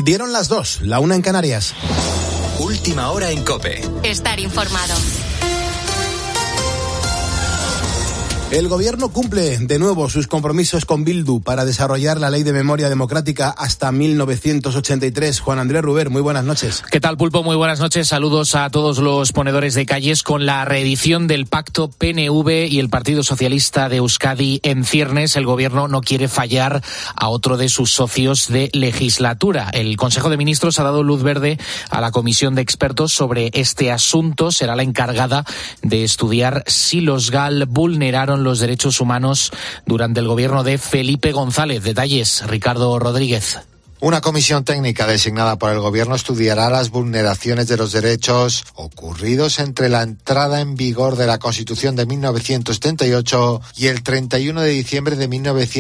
Dieron las 2, la 1 en Canarias. Última hora en COPE. Estar informado. El gobierno cumple de nuevo sus compromisos con Bildu para desarrollar la ley de memoria democrática hasta 1983. Juan Andrés Ruber, muy buenas noches. ¿Qué tal, Pulpo? Muy buenas noches. Saludos a todos los ponedores de calles. Con la reedición del pacto PNV y el Partido Socialista de Euskadi en ciernes, el gobierno no quiere fallar a otro de sus socios de legislatura. El Consejo de Ministros ha dado luz verde a la comisión de expertos sobre este asunto. Será la encargada de estudiar si los GAL vulneraron los derechos humanos durante el gobierno de Felipe González. Detalles, Ricardo Rodríguez. Una comisión técnica designada por el Gobierno estudiará las vulneraciones de los derechos ocurridos entre la entrada en vigor de la Constitución de 1978 y el 31 de diciembre de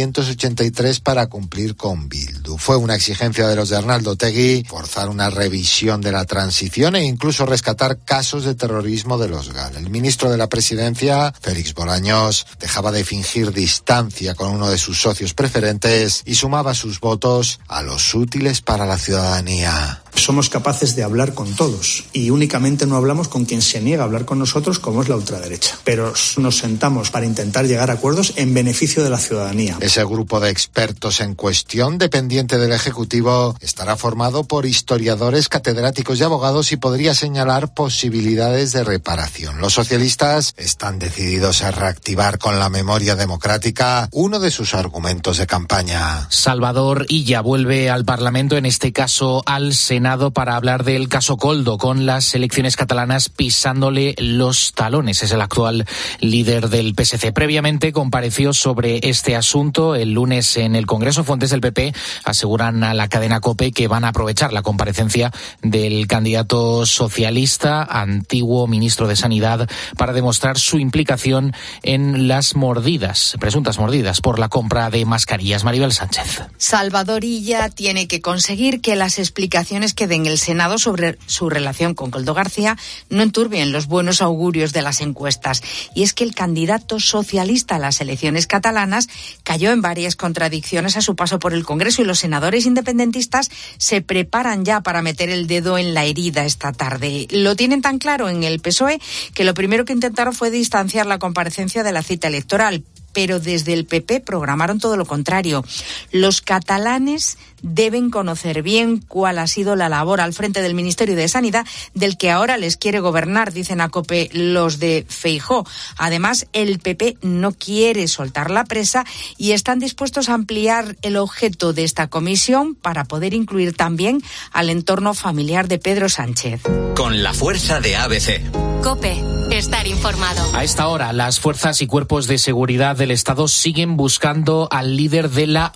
1983 para cumplir con Bildu. Fue una exigencia de los de Arnaldo Otegi forzar una revisión de la transición e incluso rescatar casos de terrorismo de los GAL. El ministro de la Presidencia, Félix Bolaños, dejaba de fingir distancia con uno de sus socios preferentes y sumaba sus votos a los útiles para la ciudadanía. Somos capaces de hablar con todos y únicamente no hablamos con quien se niega a hablar con nosotros, como es la ultraderecha. Pero nos sentamos para intentar llegar a acuerdos en beneficio de la ciudadanía. Ese grupo de expertos en cuestión, dependiente del Ejecutivo, estará formado por historiadores, catedráticos y abogados y podría señalar posibilidades de reparación. Los socialistas están decididos a reactivar con la memoria democrática uno de sus argumentos de campaña. Salvador Illa vuelve al Parlamento, en este caso al Senado, para hablar del caso Koldo, con las elecciones catalanas pisándole los talones. Es el actual líder del PSC. Previamente compareció sobre este asunto el lunes en el Congreso. Fuentes del PP aseguran a la cadena COPE que van a aprovechar la comparecencia del candidato socialista, antiguo ministro de Sanidad, para demostrar su implicación en las presuntas mordidas por la compra de mascarillas. Maribel Sánchez. Salvador Illa tiene que conseguir que las explicaciones que den el Senado sobre su relación con Koldo García no enturbien los buenos augurios de las encuestas. Y es que el candidato socialista a las elecciones catalanas cayó en varias contradicciones a su paso por el Congreso y los senadores independentistas se preparan ya para meter el dedo en la herida esta tarde. Lo tienen tan claro en el PSOE que lo primero que intentaron fue distanciar la comparecencia de la cita electoral. Pero desde el PP programaron todo lo contrario. Los catalanes deben conocer bien cuál ha sido la labor al frente del Ministerio de Sanidad del que ahora les quiere gobernar, dicen a COPE los de Feijóo. Además, el PP no quiere soltar la presa y están dispuestos a ampliar el objeto de esta comisión para poder incluir también al entorno familiar de Pedro Sánchez. Con la fuerza de ABC. COPE. Estar informado. A esta hora, las fuerzas y cuerpos de seguridad del Estado siguen buscando al líder de la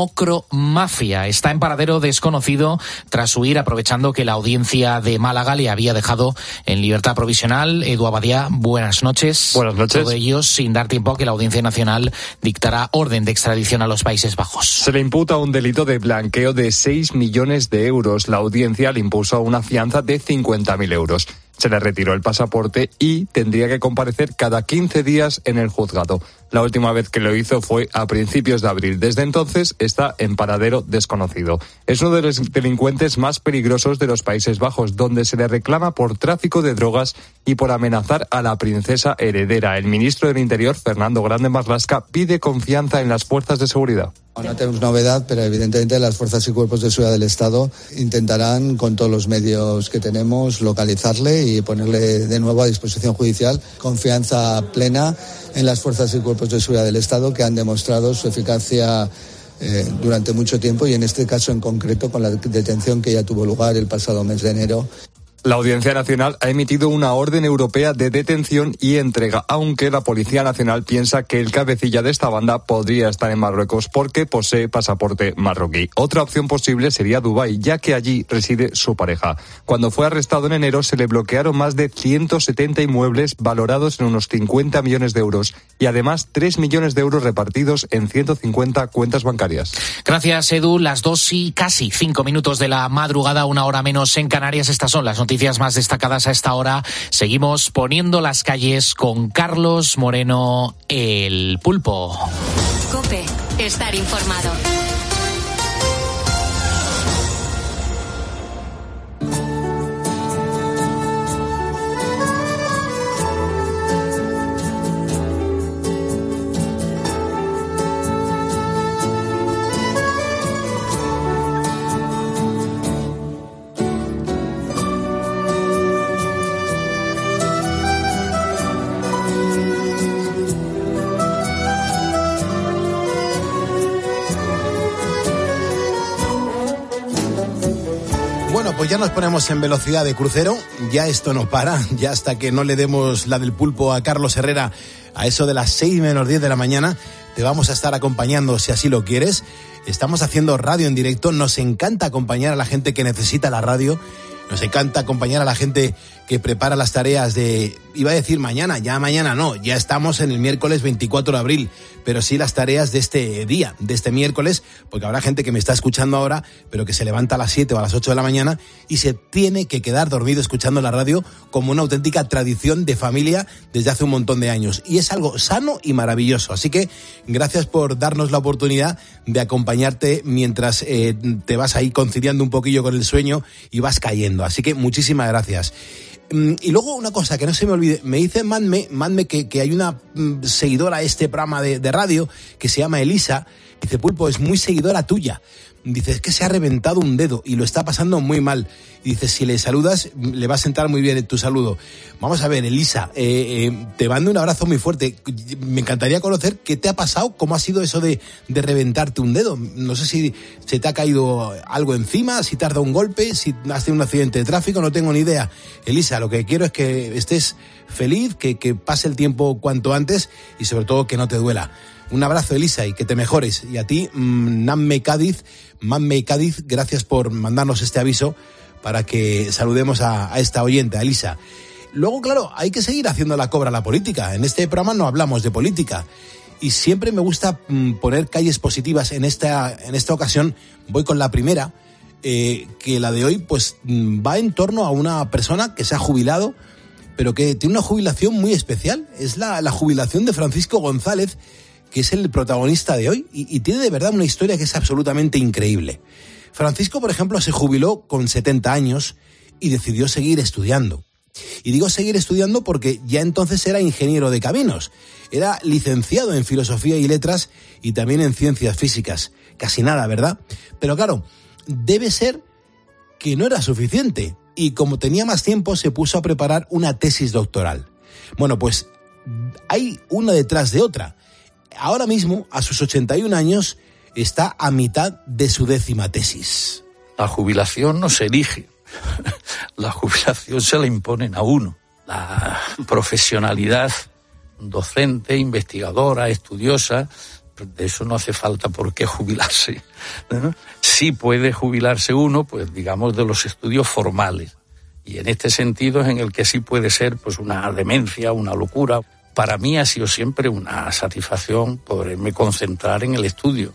mocromafia. Está en paradero desconocido tras huir, aprovechando que la audiencia de Málaga le había dejado en libertad provisional. Edu Abadía, buenas noches. Buenas noches. Todo ello sin dar tiempo a que la Audiencia Nacional dictará orden de extradición a los Países Bajos. Se le imputa un delito de blanqueo de 6 millones de euros. La audiencia le impuso una fianza de 50.000 euros. Se le retiró el pasaporte y tendría que comparecer cada 15 días en el juzgado. La última vez que lo hizo fue a principios de abril. Desde entonces está en paradero desconocido. Es uno de los delincuentes más peligrosos de los Países Bajos, donde se le reclama por tráfico de drogas y por amenazar a la princesa heredera. El ministro del Interior, Fernando Grande Marlaska, pide confianza en las fuerzas de seguridad. No tenemos novedad, pero evidentemente las fuerzas y cuerpos de seguridad del Estado intentarán, con todos los medios que tenemos, localizarle y ponerle de nuevo a disposición judicial. Confianza plena en las fuerzas y cuerpos de seguridad del Estado, que han demostrado su eficacia durante mucho tiempo y en este caso en concreto con la detención que ya tuvo lugar el pasado mes de enero. La Audiencia Nacional ha emitido una orden europea de detención y entrega, aunque la Policía Nacional piensa que el cabecilla de esta banda podría estar en Marruecos porque posee pasaporte marroquí. Otra opción posible sería Dubái, ya que allí reside su pareja. Cuando fue arrestado en enero se le bloquearon más de 170 inmuebles valorados en unos 50 millones de euros y además 3 millones de euros repartidos en 150 cuentas bancarias. Gracias, Edu. Las 2 y casi 5 minutos de la madrugada, 1 hora menos en Canarias. Estas son las noticias más destacadas a esta hora. Seguimos poniendo las calles con Carlos Moreno, el Pulpo. COPE. Estar informado. Bueno, pues ya nos ponemos en velocidad de crucero, ya esto no para, ya hasta que no le demos la del pulpo a Carlos Herrera a eso de las 6 menos 10 de la mañana, te vamos a estar acompañando si así lo quieres. Estamos haciendo radio en directo, nos encanta acompañar a la gente que necesita la radio, nos encanta acompañar a la gente que prepara las tareas de, iba a decir mañana, ya mañana no, ya estamos en el miércoles 24 de abril, pero sí las tareas de este día, de este miércoles, porque habrá gente que me está escuchando ahora, pero que se levanta a las 7 o a las 8 de la mañana y se tiene que quedar dormido escuchando la radio como una auténtica tradición de familia desde hace un montón de años. Y es algo sano y maravilloso. Así que gracias por darnos la oportunidad de acompañarte mientras te vas ahí conciliando un poquillo con el sueño y vas cayendo. Así que muchísimas gracias. Y luego una cosa que no se me olvide, me dice Manme que hay una seguidora a este programa de radio que se llama Elisa, dice, Pulpo, es muy seguidora tuya, dice, es que se ha reventado un dedo y lo está pasando muy mal, y dice, si le saludas le va a sentar muy bien tu saludo. Vamos a ver, Elisa, te mando un abrazo muy fuerte, me encantaría conocer qué te ha pasado, cómo ha sido eso de reventarte un dedo, no sé si se te ha caído algo encima, si te has dado un golpe, si has tenido un accidente de tráfico, no tengo ni idea. Elisa, lo que quiero es que estés feliz, que pase el tiempo cuanto antes y sobre todo que no te duela. Un abrazo, Elisa, y que te mejores. Y a ti, Manme Cádiz, gracias por mandarnos este aviso para que saludemos a esta oyente, a Elisa. Luego, claro, hay que seguir haciendo la cobra a la política. En este programa no hablamos de política. Y siempre me gusta poner calles positivas. En esta ocasión voy con la primera, que la de hoy pues va en torno a una persona que se ha jubilado, pero que tiene una jubilación muy especial. Es la jubilación de Francisco González, que es el protagonista de hoy, y tiene de verdad una historia que es absolutamente increíble. Francisco, por ejemplo, se jubiló con 70 años y decidió seguir estudiando. Y digo seguir estudiando porque ya entonces era ingeniero de caminos. Era licenciado en Filosofía y Letras y también en Ciencias Físicas. Casi nada, ¿verdad? Pero claro, debe ser que no era suficiente. Y como tenía más tiempo, se puso a preparar una tesis doctoral. Bueno, pues hay una detrás de otra. Ahora mismo, a sus 81 años, está a mitad de su 10ª tesis. La jubilación no se elige, la jubilación se la imponen a uno. La profesionalidad docente, investigadora, estudiosa, de eso no hace falta por qué jubilarse, ¿no? Sí puede jubilarse uno, pues digamos, de los estudios formales. Y en este sentido es en el que sí puede ser pues una demencia, una locura. Para mí ha sido siempre una satisfacción poderme concentrar en el estudio.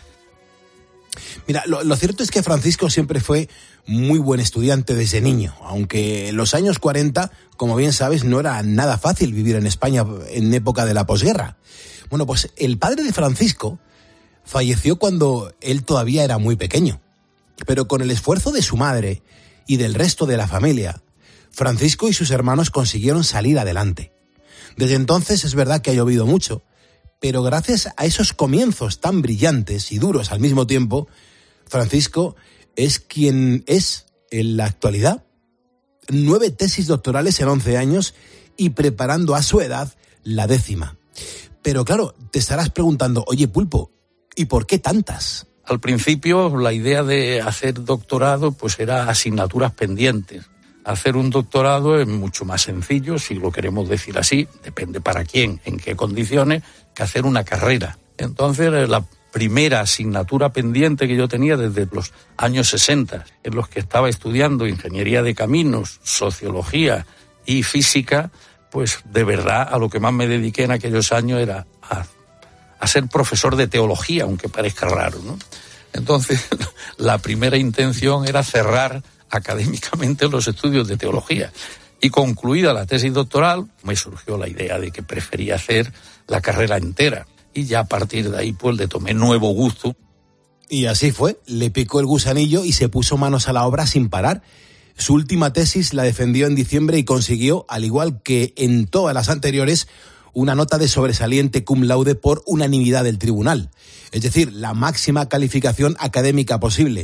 Mira, lo cierto es que Francisco siempre fue muy buen estudiante desde niño, aunque en los años 40, como bien sabes, no era nada fácil vivir en España en época de la posguerra. Bueno, pues el padre de Francisco falleció cuando él todavía era muy pequeño, pero con el esfuerzo de su madre y del resto de la familia, Francisco y sus hermanos consiguieron salir adelante. Desde entonces es verdad que ha llovido mucho, pero gracias a esos comienzos tan brillantes y duros al mismo tiempo, Francisco es quien es en la actualidad. 9 tesis doctorales en 11 años y preparando a su edad la 10ª. Pero claro, te estarás preguntando, oye Pulpo, ¿y por qué tantas? Al principio la idea de hacer doctorado pues era asignaturas pendientes. Hacer un doctorado es mucho más sencillo, si lo queremos decir así, depende para quién, en qué condiciones, que hacer una carrera. Entonces, la primera asignatura pendiente que yo tenía desde los años 60, en los que estaba estudiando ingeniería de caminos, sociología y física, pues de verdad a lo que más me dediqué en aquellos años era a ser profesor de teología, aunque parezca raro, ¿no? Entonces, la primera intención era cerrar académicamente los estudios de teología. Y concluida la tesis doctoral, me surgió la idea de que prefería hacer la carrera entera. Y ya a partir de ahí, pues le tomé nuevo gusto. Y así fue, le picó el gusanillo y se puso manos a la obra sin parar. Su última tesis la defendió en diciembre y consiguió, al igual que en todas las anteriores, una nota de sobresaliente cum laude por unanimidad del tribunal. Es decir, la máxima calificación académica posible.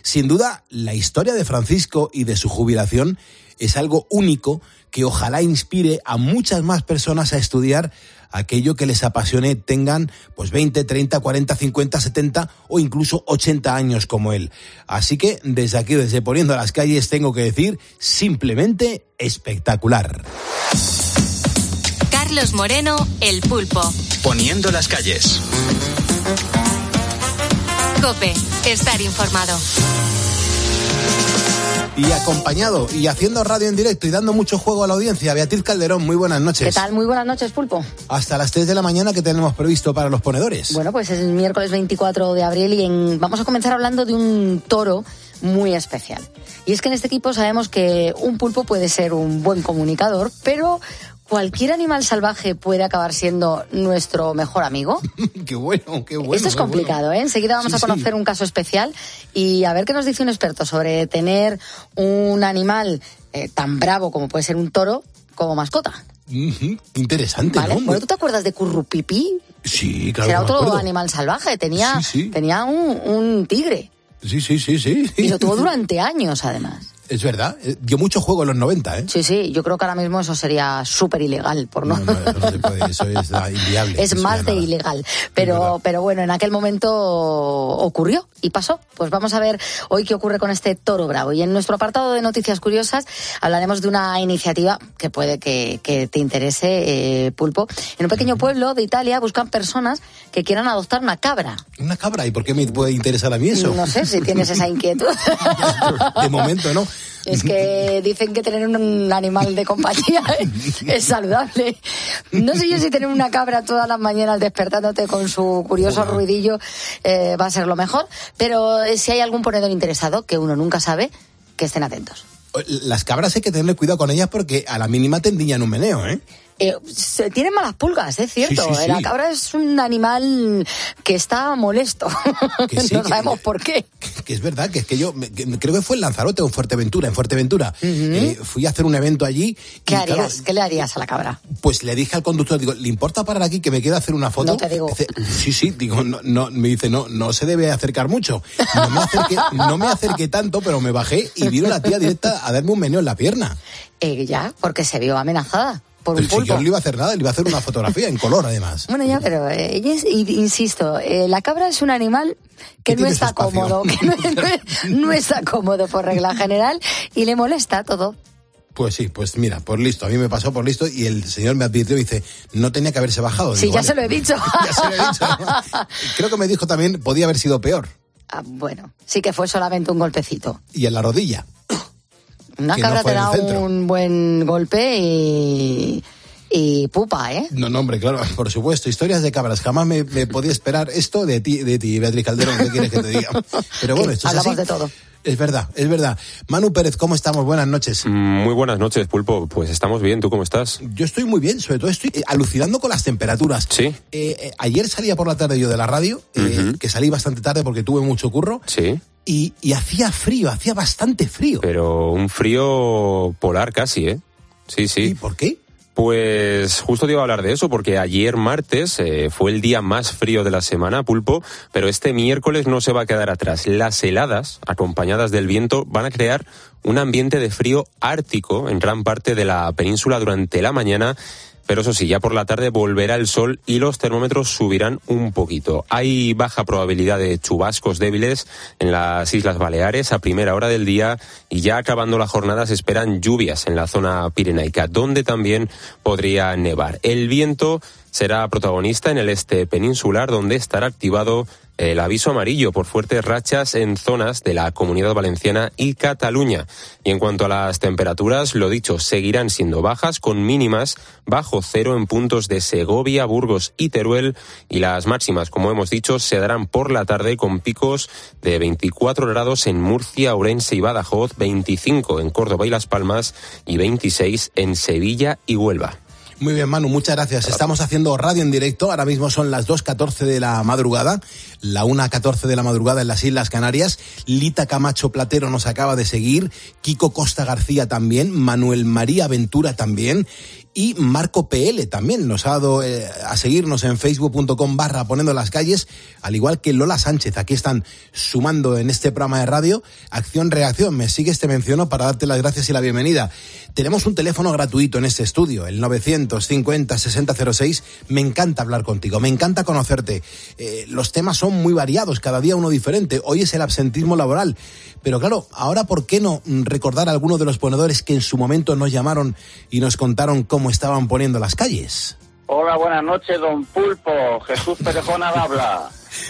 Sin duda, la historia de Francisco y de su jubilación es algo único que ojalá inspire a muchas más personas a estudiar aquello que les apasione, tengan pues 20, 30, 40, 50, 70 o incluso 80 años como él. Así que desde aquí, desde Poniendo las Calles, tengo que decir simplemente espectacular. Carlos Moreno, El Pulpo. Poniendo las Calles. COPE, estar informado. Y acompañado y haciendo radio en directo y dando mucho juego a la audiencia, Beatriz Calderón, muy buenas noches. ¿Qué tal? Muy buenas noches, Pulpo. Hasta las 3 de la mañana que tenemos previsto para los ponedores. Bueno, pues es el miércoles 24 de abril y vamos a comenzar hablando de un toro muy especial. Y es que en este equipo sabemos que un pulpo puede ser un buen comunicador, pero ¿cualquier animal salvaje puede acabar siendo nuestro mejor amigo? Qué bueno, qué bueno. Esto es complicado, bueno. ¿eh? Enseguida vamos a conocer un caso especial y a ver qué nos dice un experto sobre tener un animal tan bravo como puede ser un toro como mascota. Interesante, ¿Vale? ¿no? Bueno, ¿tú te acuerdas de Currupipi? Sí, claro. Era otro animal salvaje, tenía un tigre. Sí. Y lo tuvo durante años, además. Es verdad, dio mucho juego en los 90, ¿eh? Sí, yo creo que ahora mismo eso sería súper ilegal. No, eso no se puede, eso es inviable. Es más de ilegal. Pero bueno, en aquel momento ocurrió y pasó. Pues vamos a ver hoy qué ocurre con este toro bravo. Y en nuestro apartado de noticias curiosas hablaremos de una iniciativa que puede que te interese, Pulpo. En un pequeño pueblo de Italia buscan personas que quieran adoptar una cabra. ¿Una cabra? ¿Y por qué me puede interesar a mí eso? No sé si tienes esa inquietud. De momento, ¿no? Es que dicen que tener un animal de compañía es saludable. No sé yo si tener una cabra todas las mañanas despertándote con su curioso ruidillo va a ser lo mejor, pero si hay algún ponedor interesado, que uno nunca sabe, que estén atentos. Las cabras hay que tener cuidado con ellas porque a la mínima te endiñan un meneo, ¿eh? Tienen malas pulgas, es cierto. Sí. La cabra es un animal que está molesto. No sabemos por qué. Que es verdad, que es que yo creo que fue en Lanzarote o en Fuerteventura. Fui a hacer un evento allí. ¿Qué harías? ¿Qué le harías a la cabra? Pues le dije al conductor, digo, ¿le importa parar aquí que me quiera hacer una foto? No te digo. Dice, sí, digo, no, me dice, no se debe acercar mucho. No me acerqué tanto, pero me bajé y vino la tía directa a darme un meneo en la pierna. Ya, porque se vio amenazada. Por un pulpo. Si yo no le iba a hacer nada, le iba a hacer una fotografía en color, además. Bueno, ya, pero insisto, la cabra es un animal que no está cómodo, no está cómodo por regla general y le molesta todo. Pues sí, pues mira, por listo. A mí me pasó por listo y el señor me advirtió y dice, no tenía que haberse bajado. Sí, digo, ya se lo he dicho. Ya se lo he dicho. Creo que me dijo también, podía haber sido peor. Bueno, sí que fue solamente un golpecito. Y en la rodilla. Una cabra te da un buen golpe y pupa, ¿eh? No, hombre, claro, por supuesto. Historias de cabras. Jamás me podía esperar esto de ti, Beatriz Calderón. ¿Qué quieres que te diga? Pero bueno, esto es así. Hablamos de todo. Es verdad. Manu Pérez, ¿cómo estamos? Buenas noches. Muy buenas noches, Pulpo. Pues estamos bien. ¿Tú cómo estás? Yo estoy muy bien. Sobre todo estoy alucinando con las temperaturas. Sí. Ayer salía por la tarde yo de la radio, que salí bastante tarde porque tuve mucho curro. Sí. Y hacía frío, hacía bastante frío. Pero un frío polar casi, ¿eh? Sí. ¿Y por qué? Pues justo te iba a hablar de eso, porque ayer martes fue el día más frío de la semana, Pulpo, pero este miércoles no se va a quedar atrás. Las heladas, acompañadas del viento, van a crear un ambiente de frío ártico en gran parte de la península durante la mañana. Pero eso sí, ya por la tarde volverá el sol y los termómetros subirán un poquito. Hay baja probabilidad de chubascos débiles en las Islas Baleares a primera hora del día y ya acabando la jornada se esperan lluvias en la zona pirenaica, donde también podría nevar. El viento será protagonista en el este peninsular, donde estará activado el aviso amarillo por fuertes rachas en zonas de la Comunidad Valenciana y Cataluña. Y en cuanto a las temperaturas, lo dicho, seguirán siendo bajas, con mínimas bajo cero en puntos de Segovia, Burgos y Teruel, y las máximas, como hemos dicho, se darán por la tarde con picos de 24 grados en Murcia, Ourense y Badajoz, 25 en Córdoba y Las Palmas y 26 en Sevilla y Huelva. Muy bien, Manu, muchas gracias. Estamos haciendo radio en directo, ahora mismo son las 2:14 de la madrugada. la 1:14 de la madrugada en las Islas Canarias. Lita Camacho Platero nos acaba de seguir, Kiko Costa García también, Manuel María Ventura también, y Marco PL también nos ha dado a seguirnos en facebook.com/Poniendo las Calles, al igual que Lola Sánchez. Aquí están sumando en este programa de radio. Acción-reacción, me sigues, te menciono para darte las gracias y la bienvenida. Tenemos un teléfono gratuito en este estudio, el 950-6006. Me encanta hablar contigo, me encanta conocerte. Los temas son muy variados, cada día uno diferente. Hoy es el absentismo laboral. Pero claro, ahora ¿por qué no recordar a algunos de los ponedores que en su momento nos llamaron y nos contaron cómo estaban poniendo las calles? Hola, buenas noches, don Pulpo. Jesús Perejón al habla.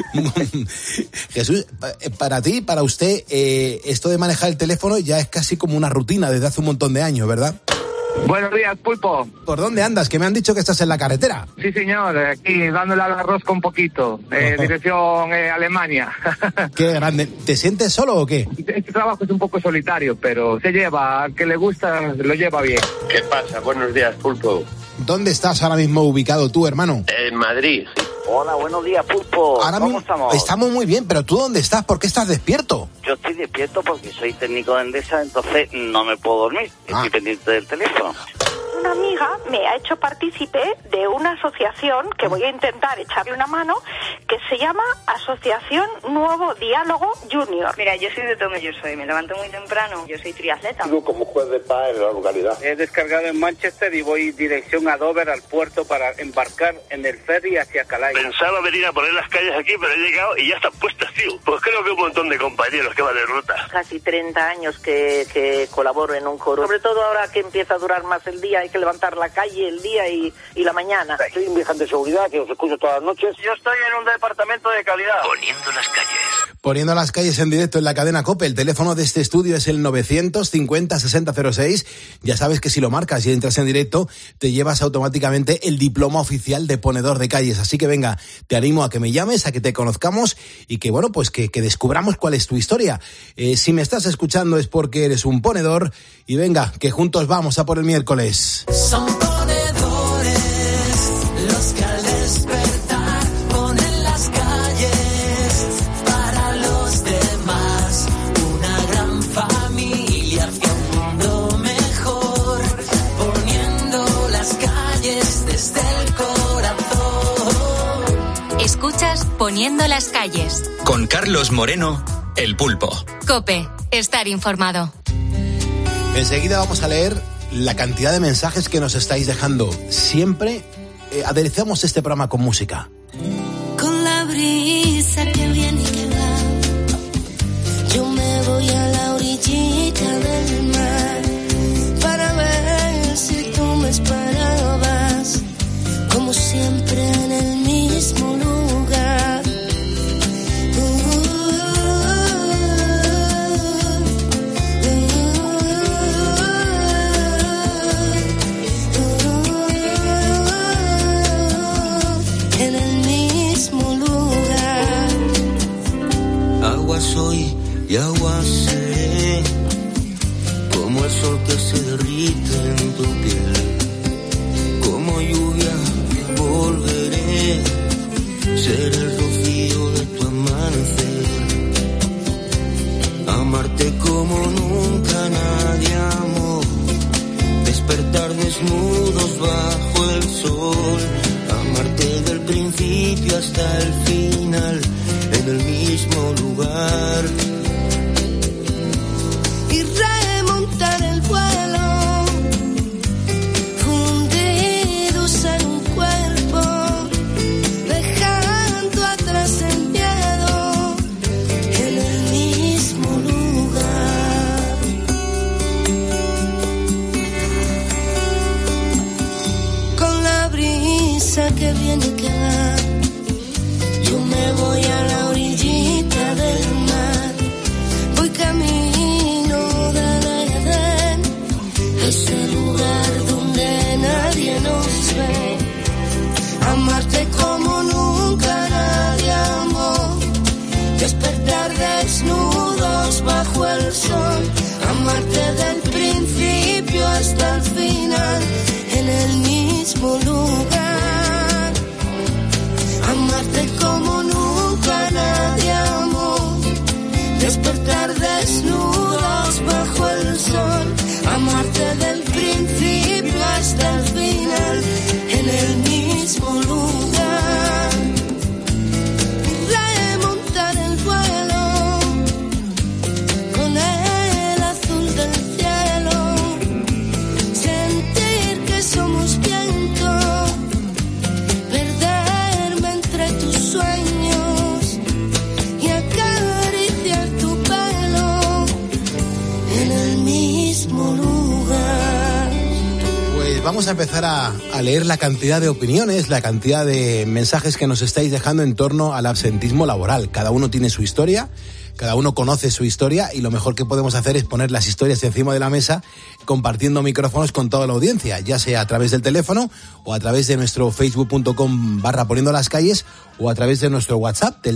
Jesús, para ti, para usted, esto de manejar el teléfono ya es casi como una rutina desde hace un montón de años, ¿verdad? Buenos días, Pulpo. ¿Por dónde andas? Que me han dicho que estás en la carretera. Sí, señor, aquí dándole al arroz con poquito, dirección Alemania. Qué grande. ¿Te sientes solo o qué? Este trabajo es un poco solitario, pero se lleva, al que le gusta, lo lleva bien. ¿Qué pasa? Buenos días, Pulpo. ¿Dónde estás ahora mismo ubicado tú, hermano? En Madrid. Hola, buenos días, Pulpo. ¿Cómo estamos? Estamos muy bien, pero ¿tú dónde estás? ¿Por qué estás despierto? Yo estoy despierto porque soy técnico de Endesa, entonces no me puedo dormir. Estoy pendiente del teléfono. Una amiga me ha hecho partícipe de una asociación que voy a intentar echarle una mano, que se llama Asociación Nuevo Diálogo Junior. Mira, yo soy de Tomelloso y me levanto muy temprano. Yo soy triatleta. Vivo como juez de paz en la localidad. He descargado en Manchester y voy dirección a Dover, al puerto, para embarcar en el ferry hacia Calais. Pensaba venir a poner las calles aquí, pero he llegado y ya están puestas, tío. Pues creo que un montón de compañeros que van de ruta. Casi 30 años que colaboro en un coro. Sobre todo ahora que empieza a durar más el día, hay que levantar la calle, el día y la mañana. Soy un vigilante de seguridad que os escucho todas las noches. Yo estoy en un departamento de calidad. Poniendo las calles. Poniendo las calles en directo en la cadena COPE. El teléfono de este estudio es el 950-6006. Ya sabes que si lo marcas y entras en directo, te llevas automáticamente el diploma oficial de ponedor de calles. Así que venga, te animo a que me llames, a que te conozcamos y que, bueno, pues que descubramos cuál es tu historia. Si me estás escuchando es porque eres un ponedor y venga, que juntos vamos a por el miércoles. Son ponedores los que al despertar ponen las calles para los demás. Una gran familia hacia un mundo mejor, poniendo las calles desde el corazón. Escuchas Poniendo las Calles. Con Carlos Moreno, El Pulpo. COPE, estar informado. Enseguida vamos a leer la cantidad de mensajes que nos estáis dejando. Siempre aderezamos este programa con música. Con la brisa que viene y que va, yo me voy a la orillita del mar para ver si tú me esperabas, como siempre en el mismo lugar. Agua soy y agua seré, como el sol que se derrite en tu piel, como lluvia volveré, seré el rocío de tu amanecer, amarte como nunca nadie amó, despertar desnudos bajo el sol, amarte del principio hasta el final, en el mismo lugar, y remontar el vuelo, fundidos en un cuerpo, dejando atrás el miedo, en el mismo lugar. Con la brisa que viene y que va, yo me voy a la orillita del mar, voy camino de Edén, ese lugar donde nadie nos ve, amarte como nunca nadie amó, despertar desnudos bajo el sol, amarte del principio hasta el final, en el mismo lugar. Amarte como nunca nadie. Pues vamos a empezar a leer la cantidad de opiniones, la cantidad de mensajes que nos estáis dejando en torno al absentismo laboral. Cada uno tiene su historia, cada uno conoce su historia y lo mejor que podemos hacer es poner las historias encima de la mesa compartiendo micrófonos con toda la audiencia, ya sea a través del teléfono o a través de nuestro facebook.com/poniendolascalles o a través de nuestro WhatsApp del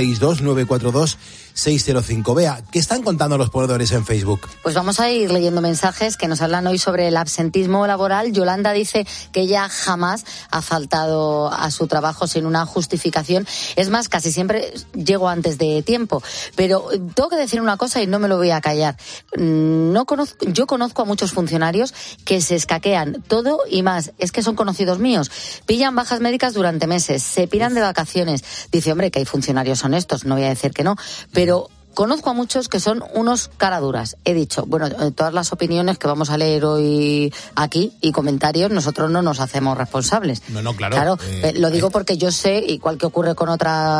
662-942-605. Vea, ¿qué están contando los ponedores en Facebook? Pues vamos a ir leyendo mensajes que nos hablan hoy sobre el absentismo laboral. Yolanda dice que ella jamás ha faltado a su trabajo sin una justificación. Es más, casi siempre llego antes de tiempo. Pero tengo que decir una cosa y no me lo voy a callar. Yo conozco a muchos funcionarios que se escaquean todo y más. Es que son conocidos míos. Pillan bajas médicas durante meses, se piran de vacaciones. Dice, hombre, que hay funcionarios honestos, no voy a decir que no, pero conozco a muchos que son unos caraduras. He dicho, bueno, todas las opiniones que vamos a leer hoy aquí y comentarios, nosotros no nos hacemos responsables. No, claro. Claro, lo digo porque yo sé, igual que ocurre con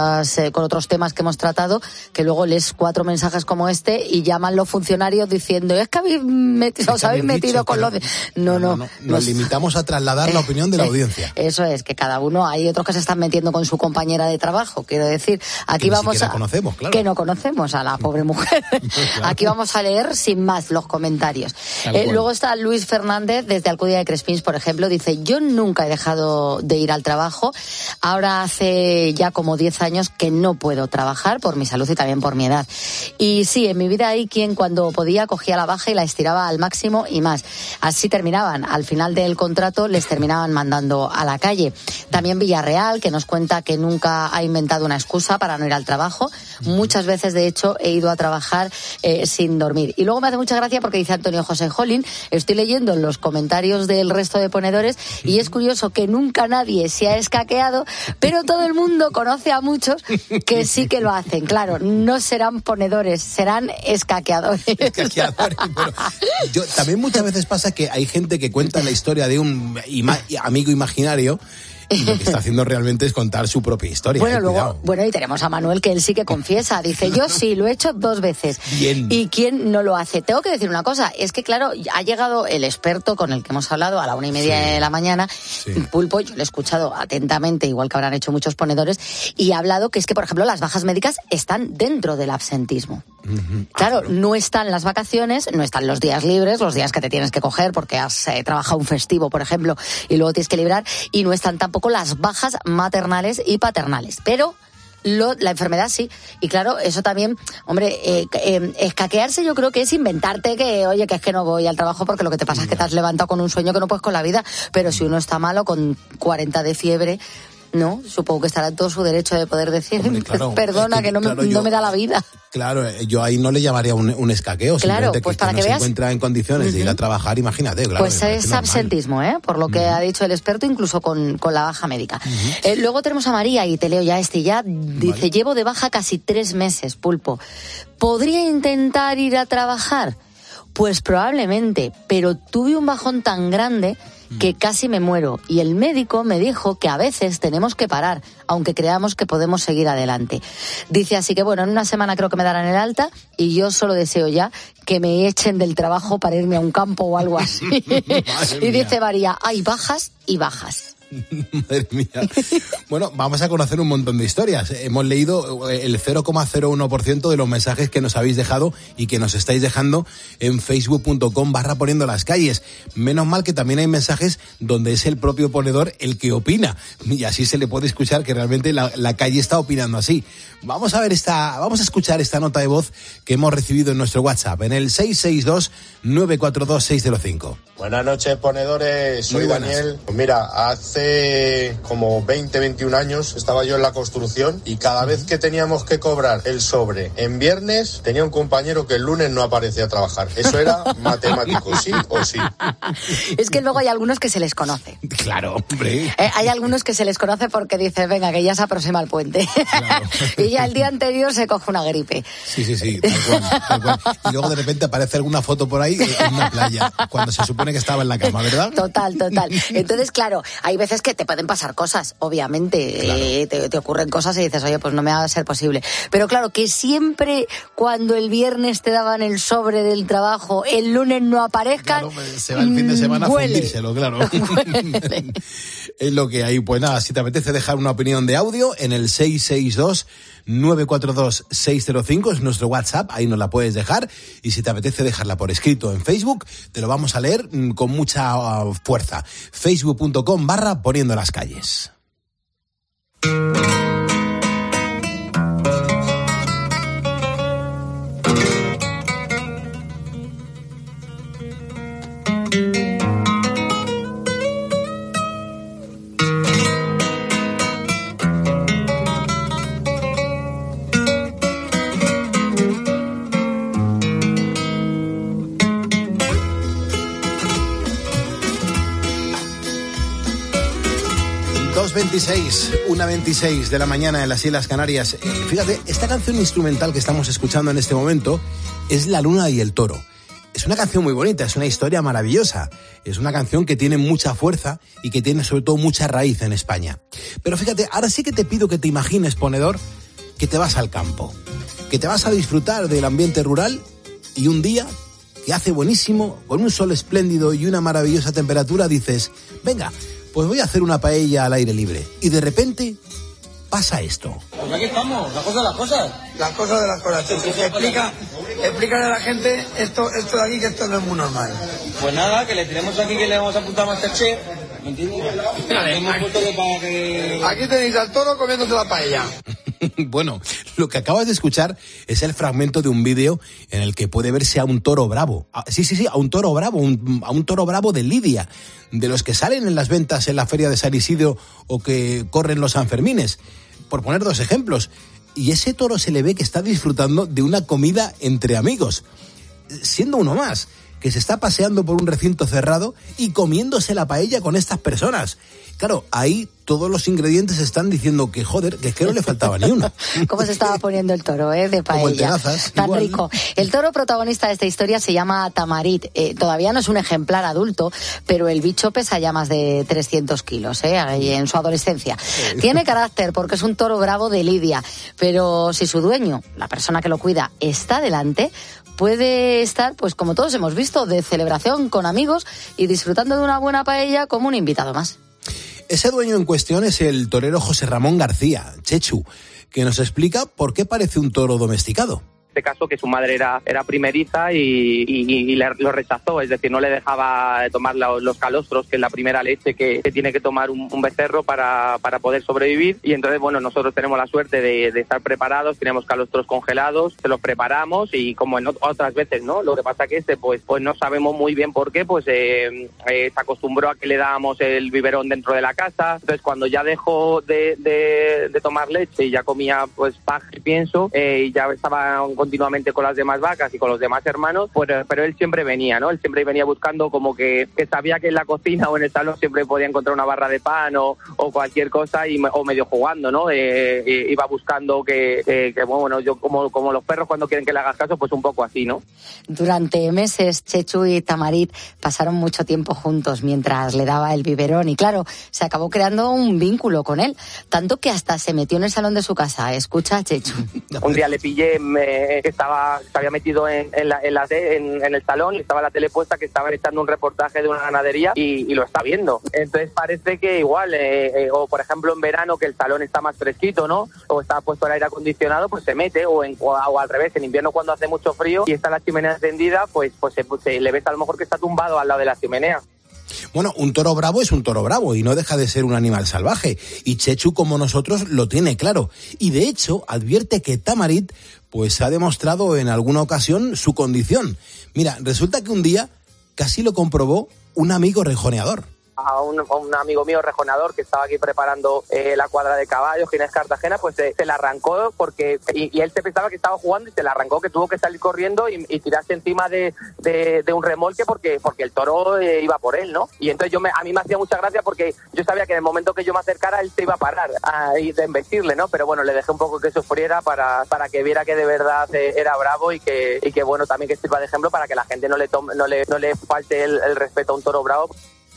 otros temas que hemos tratado, que luego lees 4 mensajes como este y llaman los funcionarios diciendo, es que os habéis metido con lo de... No. Nos limitamos a trasladar la opinión de la audiencia. Eso es, que cada uno, hay otros que se están metiendo con su compañera de trabajo, quiero decir, aquí vamos a... conocemos, claro. Que no conocemos a la pobre mujer. Claro. Aquí vamos a leer sin más los comentarios. Luego está Luis Fernández desde Alcudia de Crespins, por ejemplo, dice, yo nunca he dejado de ir al trabajo, ahora hace ya como 10 años que no puedo trabajar por mi salud y también por mi edad. Y sí, en mi vida hay quien cuando podía cogía la baja y la estiraba al máximo y más. Así terminaban. Al final del contrato les terminaban mandando a la calle. También Villarreal, que nos cuenta que nunca ha inventado una excusa para no ir al trabajo. Muchas veces, de hecho, he ido a trabajar sin dormir. Y luego me hace mucha gracia porque dice Antonio José Jolín, estoy leyendo los comentarios del resto de ponedores y es curioso que nunca nadie se ha escaqueado, pero todo el mundo conoce a muchos que sí que lo hacen. Claro, no serán ponedores, serán escaqueadores. Bueno, también muchas veces pasa que hay gente que cuenta la historia de un amigo imaginario y lo que está haciendo realmente es contar su propia historia. Bueno, y tenemos a Manuel, que él sí que confiesa. Dice, yo sí, lo he hecho 2 veces. Bien. ¿Y quién no lo hace? Tengo que decir una cosa, es que claro, ha llegado el experto con el que hemos hablado a la 1:30 de la mañana, Pulpo, yo lo he escuchado atentamente, igual que habrán hecho muchos ponedores, y ha hablado que es que, por ejemplo, las bajas médicas están dentro del absentismo. Claro, no están las vacaciones, no están los días libres, los días que te tienes que coger porque has trabajado un festivo, por ejemplo, y luego tienes que librar, y no están tampoco las bajas maternales y paternales. Pero la enfermedad sí. Y claro, eso también, hombre, escaquearse yo creo que es inventarte que, oye, que es que no voy al trabajo porque lo que te pasa es que te has levantado con un sueño que no puedes con la vida. Pero si uno está malo, con 40 de fiebre... No, supongo que estará en todo su derecho de poder decir, hombre, claro, perdona, que no me da la vida. Claro, yo ahí no le llamaría un escaqueo, claro, pues para que no veas, se encuentra en condiciones de ir a trabajar, imagínate. Claro, pues es absentismo, por lo que ha dicho el experto, incluso con la baja médica. Luego tenemos a María, y te leo ya dice, llevo de baja casi 3 meses, Pulpo. ¿Podría intentar ir a trabajar? Pues probablemente, pero tuve un bajón tan grande que casi me muero, y el médico me dijo que a veces tenemos que parar, aunque creamos que podemos seguir adelante. Dice así que bueno, en una semana creo que me darán el alta y yo solo deseo ya que me echen del trabajo para irme a un campo o algo así. Y dice María, hay bajas y bajas. Madre mía. Bueno, vamos a conocer un montón de historias. Hemos leído el 0,01% de los mensajes que nos habéis dejado y que nos estáis dejando en facebook.com/poniendolascalles. Menos mal que también hay mensajes donde es el propio ponedor el que opina y así se le puede escuchar que realmente la calle está opinando así. Vamos a escuchar esta nota de voz que hemos recibido en nuestro WhatsApp en el 662-942-605. Buenas noches, ponedores. Soy Daniel. Pues mira, hace como 21 años estaba yo en la construcción y cada vez que teníamos que cobrar el sobre en viernes, tenía un compañero que el lunes no aparecía a trabajar. Eso era matemático, sí o sí. Es que luego hay algunos que se les conoce. Claro, hombre. Hay algunos que se les conoce porque dicen, venga, que ya se aproxima el puente. Claro. Y ya el día anterior se coge una gripe. Sí, tal cual. Y luego de repente aparece alguna foto por ahí en una playa, cuando se supone que estaba en la cama, ¿verdad? Total. Entonces, claro, hay veces que te pueden pasar cosas, obviamente, claro. Te ocurren cosas y dices, oye, pues no me va a ser posible. Pero claro, que siempre cuando el viernes te daban el sobre del trabajo, el lunes no aparezcan, claro, se va el fin de semana a fundírselo, claro. Es lo que hay. Pues nada, si te apetece dejar una opinión de audio en el 662-942-605 es nuestro WhatsApp, ahí nos la puedes dejar, y si te apetece dejarla por escrito en Facebook, te lo vamos a leer con mucha fuerza. Facebook.com/Poniendo las Calles. Una 26 de la mañana en las Islas Canarias. Fíjate, esta canción instrumental que estamos escuchando en este momento es La Luna y el Toro. Es una canción muy bonita, es una historia maravillosa. Es una canción que tiene mucha fuerza y que tiene sobre todo mucha raíz en España. Pero fíjate, ahora sí que te pido que te imagines, ponedor, que te vas al campo, que te vas a disfrutar del ambiente rural y un día que hace buenísimo, con un sol espléndido y una maravillosa temperatura, dices, venga, pues voy a hacer una paella al aire libre. Y de repente pasa esto. Pues aquí estamos, la cosa de las cosas. Las cosas de las cosas. Explícale a la gente esto de aquí, que esto no es muy normal. Pues nada, que le tenemos aquí, que le vamos a apuntar a Masterchef. ¿Me entiendes? Aquí tenéis al toro comiéndose la paella. Bueno, lo que acabas de escuchar es el fragmento de un vídeo en el que puede verse a un toro bravo. Sí, a un toro bravo, a un toro bravo de Lidia, de los que salen en las ventas en la Feria de San Isidro o que corren los Sanfermines, por poner dos ejemplos. Y ese toro se le ve que está disfrutando de una comida entre amigos, siendo uno más, que se está paseando por un recinto cerrado y comiéndose la paella con estas personas. Claro, ahí todos los ingredientes están diciendo que joder, que es que no le faltaba ni uno. ¿Cómo se estaba poniendo el toro, de paella? Como el tenazas, tan igual. Rico. El toro protagonista de esta historia se llama Tamarit. Todavía no es un ejemplar adulto, pero el bicho pesa ya más de 300 kilos, en su adolescencia. Sí. Tiene carácter porque es un toro bravo de Lidia, pero si su dueño, la persona que lo cuida, está delante, puede estar, pues como todos hemos visto, de celebración con amigos y disfrutando de una buena paella como un invitado más. Ese dueño en cuestión es el torero José Ramón García, Chechu, que nos explica por qué parece un toro domesticado. En este caso, que su madre era primeriza y lo rechazó, es decir, no le dejaba tomar los calostros, que es la primera leche que tiene que tomar un becerro para poder sobrevivir. Y entonces, bueno, nosotros tenemos la suerte de estar preparados, tenemos calostros congelados, se los preparamos y como en otras veces, ¿no? Lo que pasa que pues no sabemos muy bien por qué, pues se acostumbró a que le dábamos el biberón dentro de la casa. Entonces, cuando ya dejó de tomar leche y ya comía pues paja y pienso, y ya estaba continuamente con las demás vacas y con los demás hermanos, pero él siempre venía, ¿no? Él siempre venía buscando como que sabía que en la cocina o en el salón siempre podía encontrar una barra de pan o cualquier cosa o medio jugando, ¿no? Iba buscando que bueno, yo como los perros cuando quieren que le hagas caso, pues un poco así, ¿no? Durante meses Chechu y Tamarit pasaron mucho tiempo juntos mientras le daba el biberón y claro, se acabó creando un vínculo con él, tanto que hasta se metió en el salón de su casa. Escucha a Chechu. Un día le pillé que se había metido en el salón y estaba la tele puesta, que estaban echando un reportaje de una ganadería y lo está viendo. Entonces parece que igual, o por ejemplo en verano que el salón está más fresquito, ¿no? O está puesto el aire acondicionado, pues se mete, o al revés, en invierno cuando hace mucho frío y está la chimenea encendida, pues le ves a lo mejor que está tumbado al lado de la chimenea. Bueno, un toro bravo es un toro bravo y no deja de ser un animal salvaje. Y Chechu, como nosotros, lo tiene claro. Y de hecho, advierte que Tamarit pues ha demostrado en alguna ocasión su condición. Mira, resulta que un día casi lo comprobó un amigo rejoneador. A un amigo mío rejoneador que estaba aquí preparando la cuadra de caballos, Ginés Cartagena, pues se la arrancó porque y él se pensaba que estaba jugando y se la arrancó, que tuvo que salir corriendo y tirarse encima de un remolque porque el toro iba por él, ¿no? Y entonces a mí me hacía mucha gracia porque yo sabía que en el momento que yo me acercara él se iba a parar de embestirle, ¿no? Pero bueno, le dejé un poco que sufriera para que viera que de verdad era bravo y que bueno, también que sirva de ejemplo para que la gente no le falte el respeto a un toro bravo.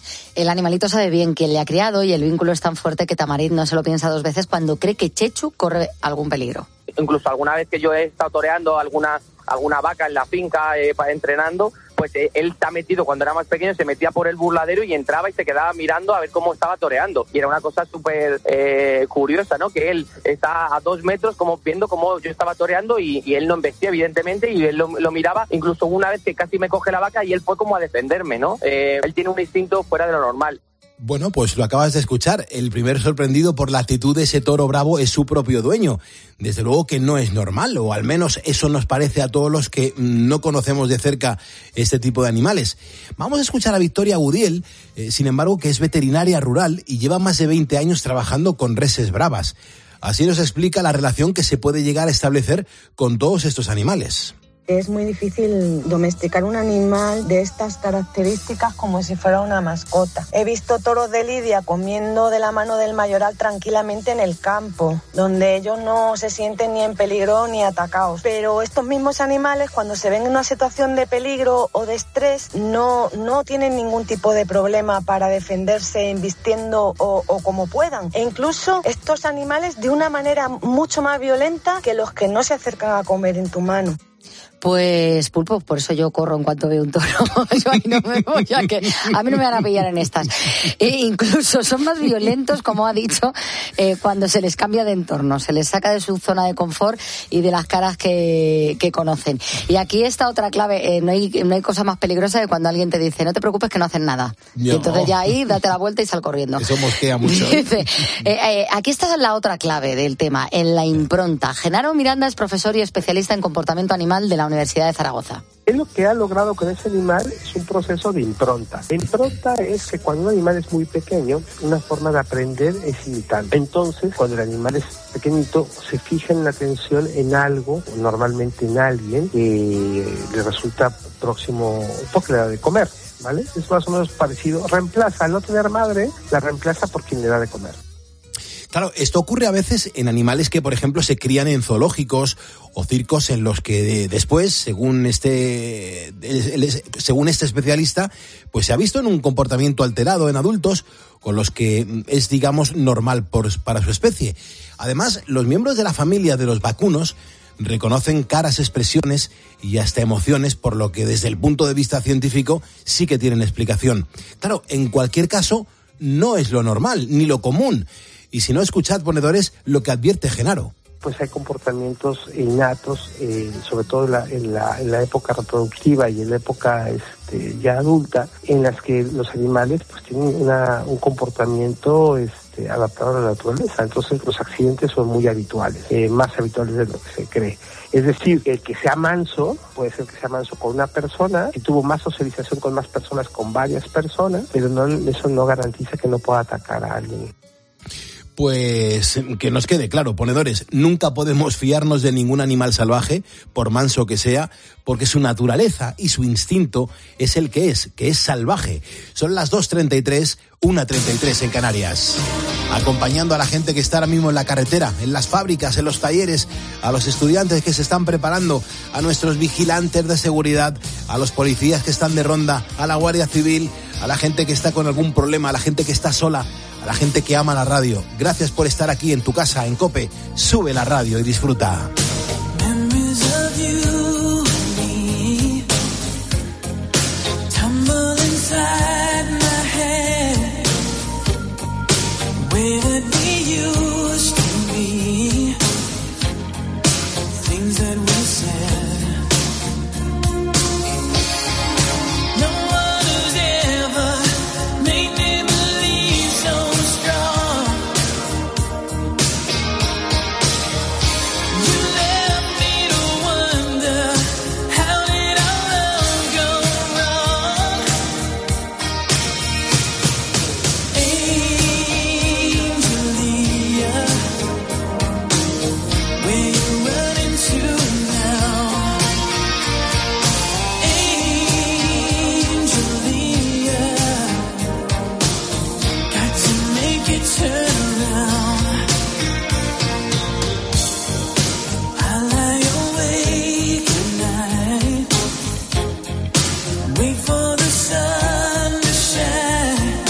El animalito sabe bien quién le ha criado y el vínculo es tan fuerte que Tamarit no se lo piensa dos veces cuando cree que Chechu corre algún peligro. Incluso alguna vez que yo he estado toreando alguna vaca en la finca entrenando, pues él está metido, cuando era más pequeño, se metía por el burladero y entraba y se quedaba mirando a ver cómo estaba toreando. Y era una cosa súper curiosa, ¿no? Que él está a 2 metros como viendo cómo yo estaba toreando y él no embestía, evidentemente, y él lo miraba. Incluso una vez que casi me coge la vaca y él fue como a defenderme, ¿no? Él tiene un instinto fuera de lo normal. Bueno, pues lo acabas de escuchar. El primer sorprendido por la actitud de ese toro bravo es su propio dueño. Desde luego que no es normal, o al menos eso nos parece a todos los que no conocemos de cerca este tipo de animales. Vamos a escuchar a Victoria Gudiel, sin embargo, que es veterinaria rural y lleva más de 20 años trabajando con reses bravas. Así nos explica la relación que se puede llegar a establecer con todos estos animales. Es muy difícil domesticar un animal de estas características como si fuera una mascota. He visto toros de lidia comiendo de la mano del mayoral tranquilamente en el campo, donde ellos no se sienten ni en peligro ni atacados. Pero estos mismos animales, cuando se ven en una situación de peligro o de estrés, no tienen ningún tipo de problema para defenderse embistiendo o como puedan. E incluso estos animales de una manera mucho más violenta que los que no se acercan a comer en tu mano. Pues, Pulpo, por eso yo corro en cuanto veo un toro. Yo ahí no me voy, ya que a mí no me van a pillar en estas. Incluso son más violentos, como ha dicho, cuando se les cambia de entorno, se les saca de su zona de confort y de las caras que conocen. Y aquí está otra clave, no hay cosa más peligrosa que cuando alguien te dice, no te preocupes que no hacen nada. No. Y entonces ya ahí, date la vuelta y sal corriendo. Eso mosquea mucho. Dice, aquí está la otra clave del tema, en la impronta. Genaro Miranda es profesor y especialista en comportamiento animal de la Universidad de Zaragoza. Él lo que ha logrado con ese animal es un proceso de impronta. La impronta es que cuando un animal es muy pequeño, una forma de aprender es imitando. Entonces, cuando el animal es pequeñito, se fija en la atención en algo, normalmente en alguien, que le resulta próximo, porque le da de comer, ¿vale? Es más o menos parecido. Reemplaza, al no tener madre, la reemplaza por quien le da de comer. Claro, esto ocurre a veces en animales que, por ejemplo, se crían en zoológicos o circos en los que después, según este especialista, pues se ha visto en un comportamiento alterado en adultos con los que es, digamos, normal para su especie. Además, los miembros de la familia de los vacunos reconocen caras, expresiones y hasta emociones, por lo que desde el punto de vista científico sí que tienen explicación. Claro, en cualquier caso, no es lo normal ni lo común. Y si no, escuchad, ponedores, lo que advierte Genaro. Pues hay comportamientos innatos, sobre todo en la época reproductiva y en la época ya adulta, en las que los animales pues tienen un comportamiento adaptado a la naturaleza. Entonces los accidentes son muy habituales, más habituales de lo que se cree. Es decir, el que sea manso, puede ser que sea manso con una persona, que tuvo más socialización con más personas, con varias personas, pero eso no garantiza que no pueda atacar a alguien. Pues que nos quede claro, ponedores, nunca podemos fiarnos de ningún animal salvaje, por manso que sea, porque su naturaleza y su instinto es el que es salvaje. Son las 2:33, 1:33 en Canarias. Acompañando a la gente que está ahora mismo en la carretera, en las fábricas, en los talleres, a los estudiantes que se están preparando, a nuestros vigilantes de seguridad, a los policías que están de ronda, a la Guardia Civil, a la gente que está con algún problema, a la gente que está sola, a la gente que ama la radio. Gracias por estar aquí en tu casa, en COPE. Sube la radio y disfruta. Wait for the sun to shine.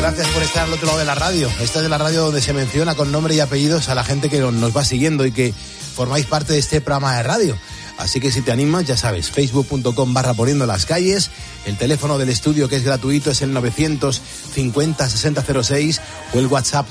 Gracias por estar al otro lado de la radio. Esta es de la radio donde se menciona con nombre y apellidos a la gente que nos va siguiendo y que formáis parte de este programa de radio. Así que si te animas, ya sabes, facebook.com/poniendo las calles, el teléfono del estudio que es gratuito es el 950-6006 o el WhatsApp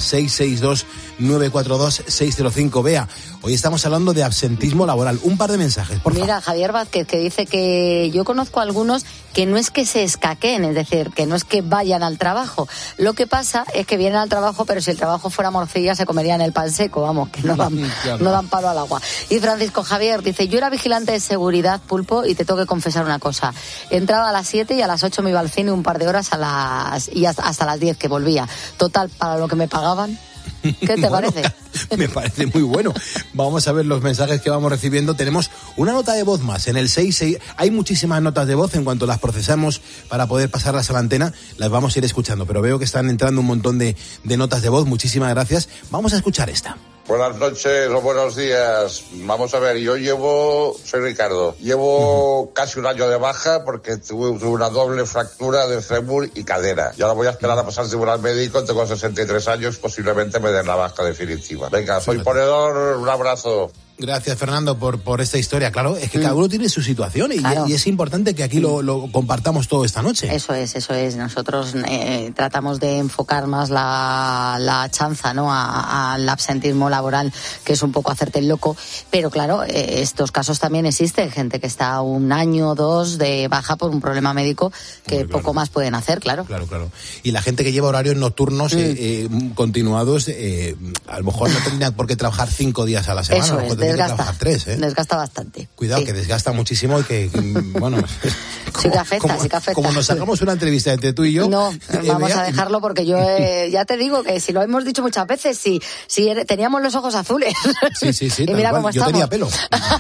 662-942-605. Bea, hoy estamos hablando de absentismo laboral. Un par de mensajes, por favor. Mira, Javier Vázquez, que dice que yo conozco a algunos que no es que se escaqueen, es decir, que no es que vayan al trabajo. Lo que pasa es que vienen al trabajo, pero si el trabajo fuera morcilla se comerían el pan seco, vamos, que no dan palo al agua. Y Francisco Javier dice, yo era vigilante de seguridad, Pulpo, y te tengo que confesar una cosa. Entraba a las 7 y a las 8 me iba al cine un par de horas y hasta las 10 que volvía. Total, para lo que me pagaban. ¿Qué te parece? Me parece muy bueno. Vamos a ver los mensajes que vamos recibiendo. Tenemos una nota de voz más en el 66. Hay muchísimas notas de voz. En cuanto las procesamos para poder pasarlas a la antena, las vamos a ir escuchando. Pero veo que están entrando un montón de notas de voz. Muchísimas gracias. Vamos a escuchar esta. Buenas noches o buenos días. Vamos a ver, soy Ricardo, llevo casi un año de baja porque tuve una doble fractura de fémur y cadera. Y ahora voy a esperar a pasar al tribunal médico, tengo 63 años, posiblemente me den la baja definitiva. Venga, soy ponedor, un abrazo. Gracias, Fernando, por esta historia. Claro, es que cada uno tiene su situación y es importante que aquí lo compartamos todo esta noche. Eso es. Nosotros tratamos de enfocar más la chanza, ¿no?, al absentismo laboral, que es un poco hacerte el loco. Pero claro, estos casos también existen. Gente que está 1 año o 2 de baja por un problema médico que poco más pueden hacer, claro. Claro. Y la gente que lleva horarios nocturnos continuados, a lo mejor no tendría por qué trabajar 5 días a la semana. Eso es, desgasta. 3, ¿eh? Desgasta bastante. Cuidado, que desgasta muchísimo y que, bueno... Sí que afecta. Como nos sacamos una entrevista entre tú y yo... No, vamos a dejarlo porque yo ya te digo que si lo hemos dicho muchas veces, si teníamos los ojos azules. Sí, y mira cómo yo estamos. tenía pelo.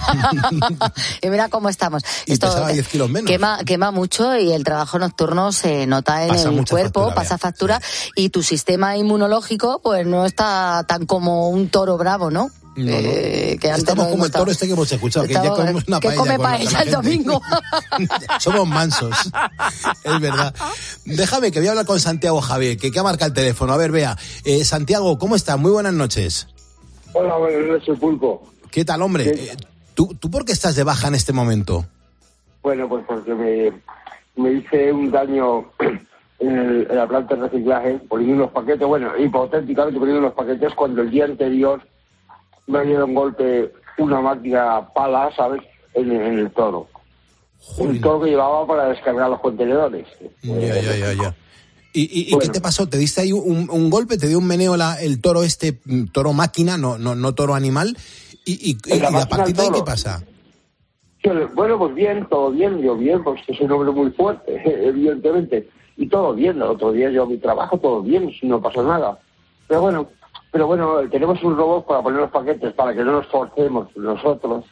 Y mira cómo estamos. Y pesaba 10 kilos menos. Quema mucho y el trabajo nocturno se nota en el cuerpo, pasa factura, y tu sistema inmunológico pues no está tan como un toro bravo, ¿no? No. Que estamos como el toro este que hemos escuchado, que ya comemos una paella. Que come paella el domingo. Somos mansos, es verdad. Déjame que voy a hablar con Santiago Javier, que ha marcado el teléfono. A ver, vea. Santiago, ¿cómo estás? Muy buenas noches. Hola, buenas noches, Pulpo. ¿Qué tal, hombre? ¿Tú por qué estás de baja en este momento? Bueno, pues porque me hice un daño en la planta de reciclaje, poniendo unos paquetes, hipotéticamente poniendo unos paquetes, cuando el día anterior me ha dado un golpe, una máquina pala, ¿sabes?, en el toro. Joder. Un toro que llevaba para descargar los contenedores. Ya. ¿Y qué te pasó? ¿Te diste ahí un golpe? ¿Te dio un meneo el toro toro máquina, no toro animal? ¿Y a partir de ahí qué pasa? Bueno, pues bien, todo bien. Yo bien, pues es un hombre muy fuerte, evidentemente. Y todo bien. El otro día yo mi trabajo, todo bien, no pasó nada. Pero bueno, tenemos un robot para poner los paquetes, para que no nos forcemos nosotros.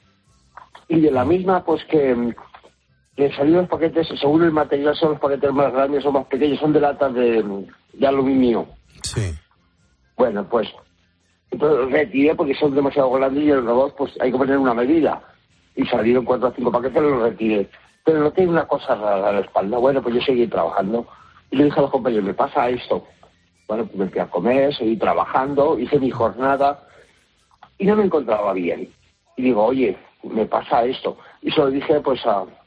Y de la misma, pues que salieron los paquetes, según el material, son los paquetes más grandes o más pequeños, son de latas de aluminio. Sí. Bueno, pues entonces los retiré porque son demasiado grandes y el robot, pues hay que poner una medida. Y salieron 4 o 5 paquetes y los retiré. Pero no tiene una cosa rara a la espalda. Bueno, pues yo seguí trabajando. Y le dije a los compañeros, me pasa esto. Bueno, pues me fui a comer, seguí trabajando, hice mi jornada y no me encontraba bien. Y digo, oye, me pasa esto. Y se lo dije, pues,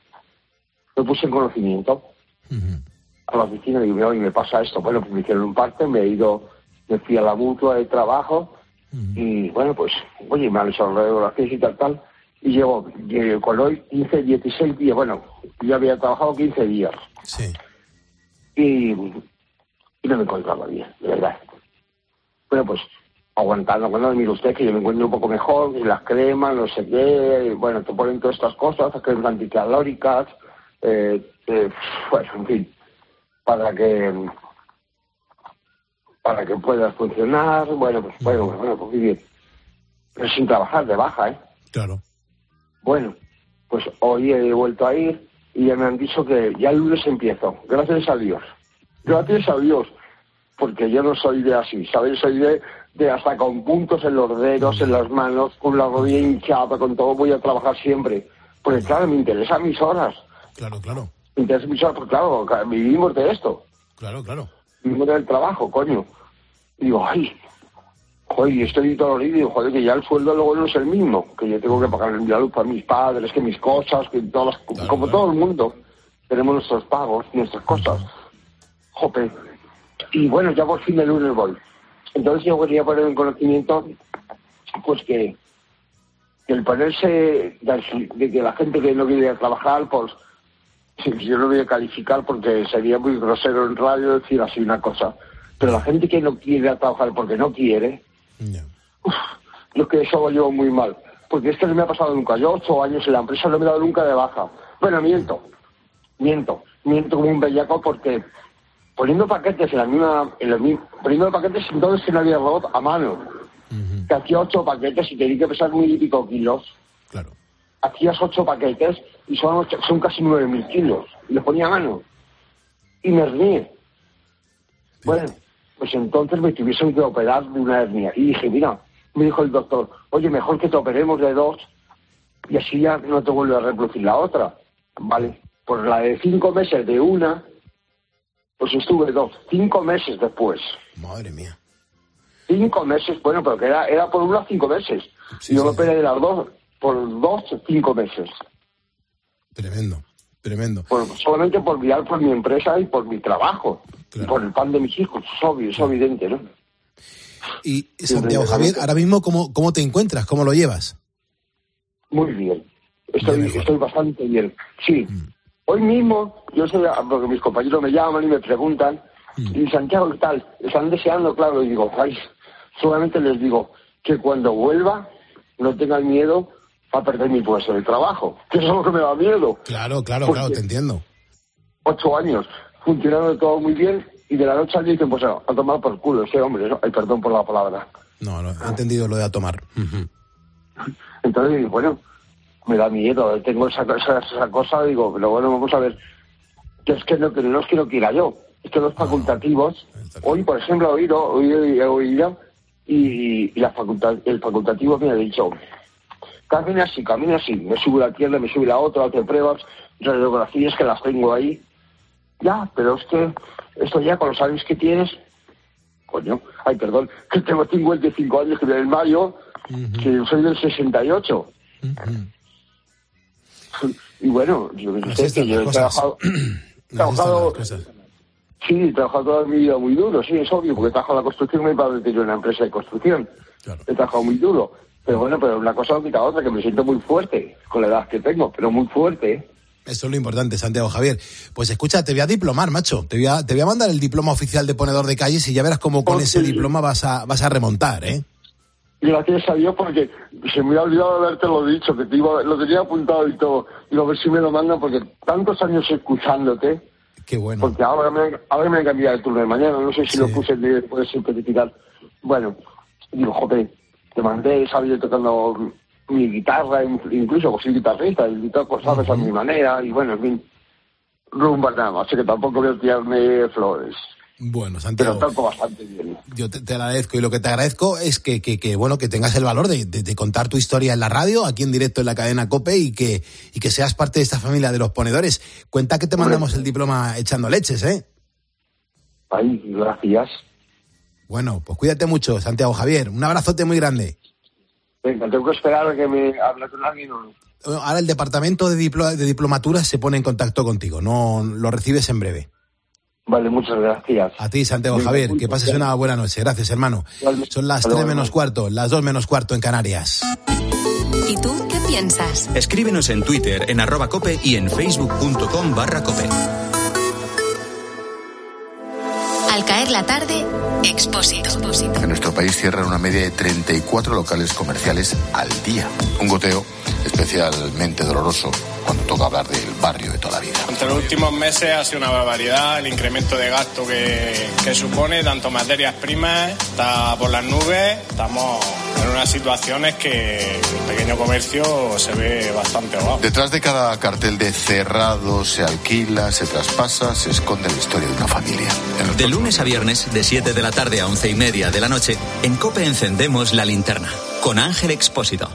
me puse en conocimiento a la oficina y digo, oye, me pasa esto. Bueno, pues me hicieron un parte, me fui a la mutua de trabajo y, bueno, pues, oye, me han hecho radiografías y tal. Y llevo con hoy 16 días. Bueno, yo había trabajado 15 días. Sí. Y no me encontraba bien, de verdad. Bueno, pues aguantando, mire usted que yo me encuentro un poco mejor, y las cremas, no sé qué, bueno, te ponen todas estas cosas, cremas anticalóricas, bueno, en fin, para que puedas funcionar, bueno, pues muy bien. Pero sin trabajar, de baja, ¿eh? Claro. Bueno, pues hoy he vuelto a ir y ya me han dicho que ya el lunes empiezo, gracias a Dios. Gracias a Dios, porque yo no soy de así, ¿sabes? Soy de hasta con puntos en los dedos, en las manos, con la rodilla hinchada, con todo, voy a trabajar siempre. Porque claro, me interesan mis horas. Claro. Me interesan mis horas, porque claro, vivimos de esto. Claro. me muero del trabajo, coño. Y digo, ay, joder, estoy dolorido, y digo, joder, que ya el sueldo luego no es el mismo, que yo tengo que pagar la luz para mis padres, que mis cosas, que todas las, claro, como todo el mundo, tenemos nuestros pagos, nuestras cosas. Jope. Y bueno, ya por fin el lunes voy. Entonces yo quería poner en conocimiento, pues que el ponerse, de que la gente que no quiere trabajar, pues yo no voy a calificar porque sería muy grosero en radio decir así una cosa. Pero la gente que no quiere trabajar porque no quiere, lo que eso lo llevo muy mal. Porque esto no me ha pasado nunca. Yo 8 años en la empresa no me he dado nunca de baja. Bueno, miento como un bellaco porque poniendo paquetes poniendo paquetes entonces no había robot a mano. Que hacía 8 paquetes y tenía que pesar 1.000 y pico kilos. Claro. Hacías 8 paquetes y son casi 9.000 kilos. Y los ponía a mano. Y me hernié. Bueno, pues entonces me tuviesen que operar de una hernia. Y dije, mira, me dijo el doctor, oye, mejor que te operemos de 2 y así ya no te vuelve a reproducir la otra. Vale, pues la de 5 meses de una, pues estuve 2, 5 meses después. Madre mía. 5 meses, bueno, pero que era por una 5 meses. Sí, yo me operé de las 2, por 2, 5 meses. Tremendo. Bueno, solamente por mirar por mi empresa y por mi trabajo. Claro. Y por el pan de mis hijos, es obvio, es evidente, ¿no? Y Santiago Javier, ahora mismo, ¿cómo te encuentras? ¿Cómo lo llevas? Muy bien. Estoy bastante bien. Sí. Hoy mismo, porque mis compañeros me llaman y me preguntan, y Santiago, ¿qué tal? Están deseando, claro, y digo, ay, solamente les digo que cuando vuelva no tengan miedo a perder mi puesto de trabajo, que eso es lo que me da miedo. Claro, te entiendo. 8 años, funcionando todo muy bien, y de la noche al día dicen, pues a tomar por culo ese hombre, ¿no? Ay, perdón por la palabra. No, he entendido lo de a tomar. Entonces, bueno, me da miedo, tengo esa cosa, digo, pero bueno, vamos a ver, que es que no es que no quiera yo, es que los facultativos, hoy, por ejemplo, he oído, y el facultativo me ha dicho, camina así, me sube la pierna, me sube la otra, hace pruebas, radiografías que las tengo ahí, ya, pero es que esto ya con los años que tienes, coño, ay, perdón, que tengo 55 años, que viene en mayo, que yo soy del 68. Y bueno, yo sé que yo he trabajado, he trabajado toda mi vida muy duro, sí, es obvio, porque he trabajado en la construcción, me he padre en una empresa de construcción, claro. He trabajado muy duro, pero bueno, pero una cosa no quita otra, que me siento muy fuerte, con la edad que tengo, pero muy fuerte. Eso es lo importante, Santiago Javier. Pues escucha, te voy a diplomar, macho, te voy a mandar el diploma oficial de ponedor de calles y ya verás cómo con ese diploma vas a remontar, ¿eh? Gracias a Dios, porque se me ha olvidado de haberte lo dicho, que lo tenía apuntado y todo, y a ver si me lo mandan, porque tantos años escuchándote. Qué bueno. Porque ahora me han cambiado el turno de mañana, no sé si lo puse, puedes simplificar. Bueno, digo, joder, te mandé, estaba yo tocando mi guitarra, incluso pues soy guitarrista, y toco, sabes, a mi manera, y bueno, en fin, rumba nada más, así que tampoco voy a tirarme flores. Bueno, Santiago, pero toco bastante bien. Yo te agradezco, y lo que te agradezco es que bueno, que tengas el valor de contar tu historia en la radio, aquí en directo en la cadena COPE, y que seas parte de esta familia de los ponedores. Cuenta que te mandamos el diploma echando leches, ¿eh? Ay, gracias. Bueno, pues cuídate mucho, Santiago Javier. Un abrazote muy grande. Venga, tengo que esperar a que me hable con alguien. Ahora el departamento de diplomaturas se pone en contacto contigo. No lo recibes en breve. Vale, muchas gracias. A ti, Santiago Javier, que pases una buena noche. Gracias, hermano. Son las 3 menos cuarto, las 2 menos cuarto en Canarias. ¿Y tú qué piensas? Escríbenos en Twitter, en @cope y en facebook.com/cope. Al caer la tarde, Expósito. En nuestro país cierran una media de 34 locales comerciales al día. Un goteo especialmente doloroso cuando toca hablar del barrio de toda la vida. Entre los últimos meses ha sido una barbaridad el incremento de gasto que supone, tanto materias primas, está por las nubes. Estamos en unas situaciones que el pequeño comercio se ve bastante ahogado. Detrás de cada cartel de cerrado, se alquila, se traspasa, se esconde la historia de una familia. De lunes a viernes, de 7 de la tarde a 11:30 de la noche, en COPE encendemos la linterna, con Ángel Expósito.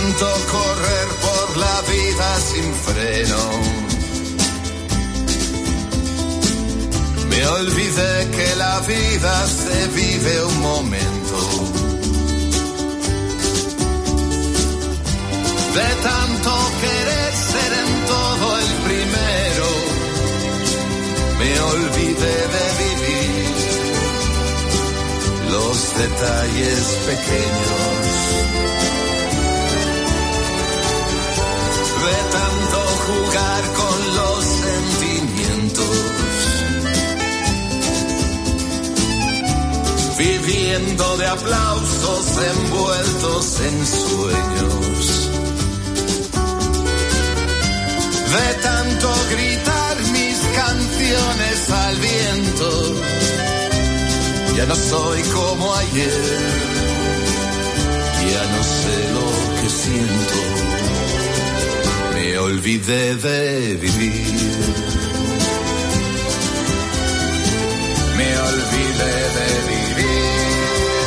tanto correr por la vida sin freno, me olvidé que la vida se vive un momento. De tanto querer ser en todo el primero, me olvidé de vivir los detalles pequeños. De tanto jugar con los sentimientos, viviendo de aplausos envueltos en sueños. De tanto gritar mis canciones al viento, ya no soy como ayer, ya no sé lo que siento, me olvidé de vivir, me olvidé de vivir,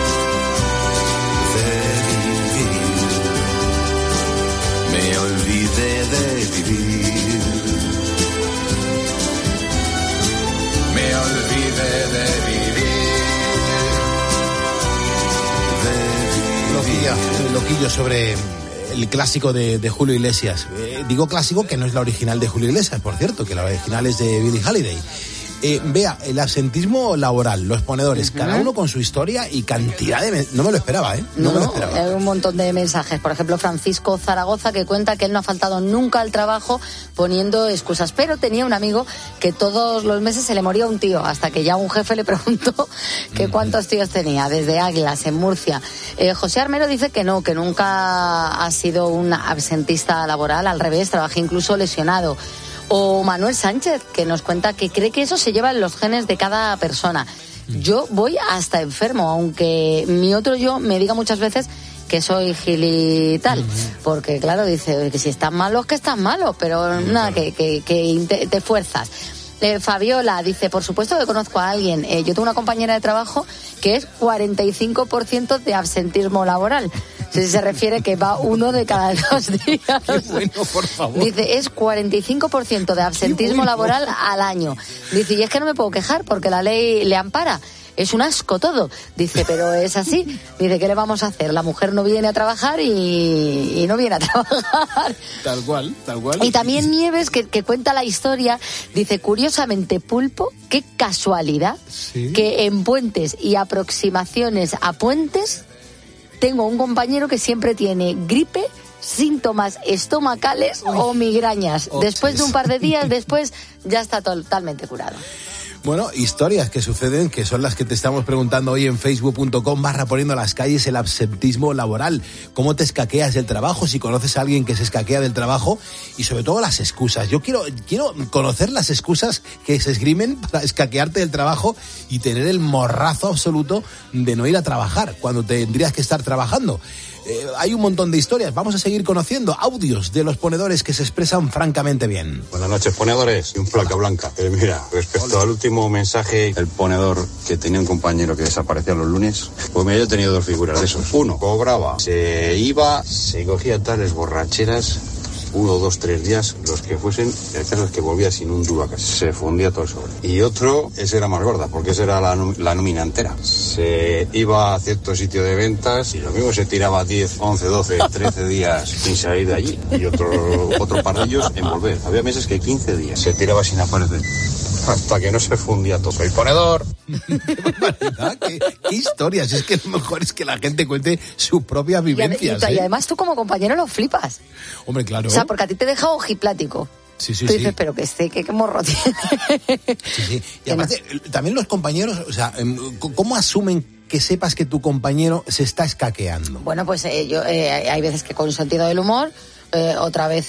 me olvidé de vivir. Me olvidé de vivir. Loquillo sobre el clásico de Julio Iglesias. Digo clásico que no es la original de Julio Iglesias, por cierto, que la original es de Billie Holiday. Vea, el absentismo laboral, los ponedores, cada uno con su historia y cantidad de... No me lo esperaba, ¿eh? No me lo esperaba. Hay un montón de mensajes. Por ejemplo, Francisco Zaragoza, que cuenta que él no ha faltado nunca al trabajo poniendo excusas. Pero tenía un amigo que todos los meses se le moría un tío, hasta que ya un jefe le preguntó que cuántos tíos tenía, desde Águilas, en Murcia. José Armero dice que no, que nunca ha sido un absentista laboral, al revés, trabaja incluso lesionado. O Manuel Sánchez, que nos cuenta que cree que eso se lleva en los genes de cada persona. Yo voy hasta enfermo, aunque mi otro yo me diga muchas veces que soy gilital, porque claro, dice que si estás malo es que estás malo, pero nada, que te fuerzas. Fabiola dice, por supuesto que conozco a alguien, yo tengo una compañera de trabajo que es 45% de absentismo laboral. Si se refiere que va 1 de cada 2 días. Qué bueno, por favor. Dice, es 45% de absentismo laboral al año. Dice, y es que no me puedo quejar porque la ley le ampara. Es un asco todo. Dice, pero es así. Dice, ¿qué le vamos a hacer? La mujer no viene a trabajar y no viene a trabajar. Tal cual, tal cual. Y también Nieves, que cuenta la historia, dice, curiosamente, Pulpo, qué casualidad, ¿sí?, que en puentes y aproximaciones a puentes tengo un compañero que siempre tiene gripe, síntomas estomacales o migrañas. Después de un par de días, después ya está totalmente curado. Bueno, historias que suceden, que son las que te estamos preguntando hoy en facebook.com/poniendo las calles el absentismo laboral. ¿Cómo te escaqueas del trabajo? Si conoces a alguien que se escaquea del trabajo, y sobre todo las excusas. Yo quiero conocer las excusas que se esgrimen para escaquearte del trabajo y tener el morrazo absoluto de no ir a trabajar cuando tendrías que estar trabajando. Hay un montón de historias. Vamos a seguir conociendo audios de los ponedores que se expresan francamente bien. Buenas noches, ponedores. Y un placa blanca. Mira, respecto al último mensaje, el ponedor que tenía un compañero que desaparecía los lunes, pues mira, yo he tenido 2 figuras de esos. Uno, cobraba, se iba, se cogía tales borracheras, 1, 2, 3 días, los que fuesen, el caso es que volvía sin un duro a casa, se fundía todo el sobre. Y otro, ese era más gorda, porque ese era la nómina entera. Se iba a cierto sitio de ventas y lo mismo se tiraba 10, 11, 12, 13 días sin salir de allí. Y otro par de ellos en volver. Había meses que 15 días se tiraba sin aparecer, hasta que no se fundía todo. ¡Soy ponedor! ¿Qué historias? Es que lo mejor es que la gente cuente sus propias vivencias. Y además tú como compañero lo flipas. Hombre, claro. O sea, porque a ti te deja ojiplático. Sí, tú dices, pero que morro tiene. Sí. Y aparte, también los compañeros, o sea, ¿cómo asumen que sepas que tu compañero se está escaqueando? Bueno, pues hay veces que con sentido del humor, otra vez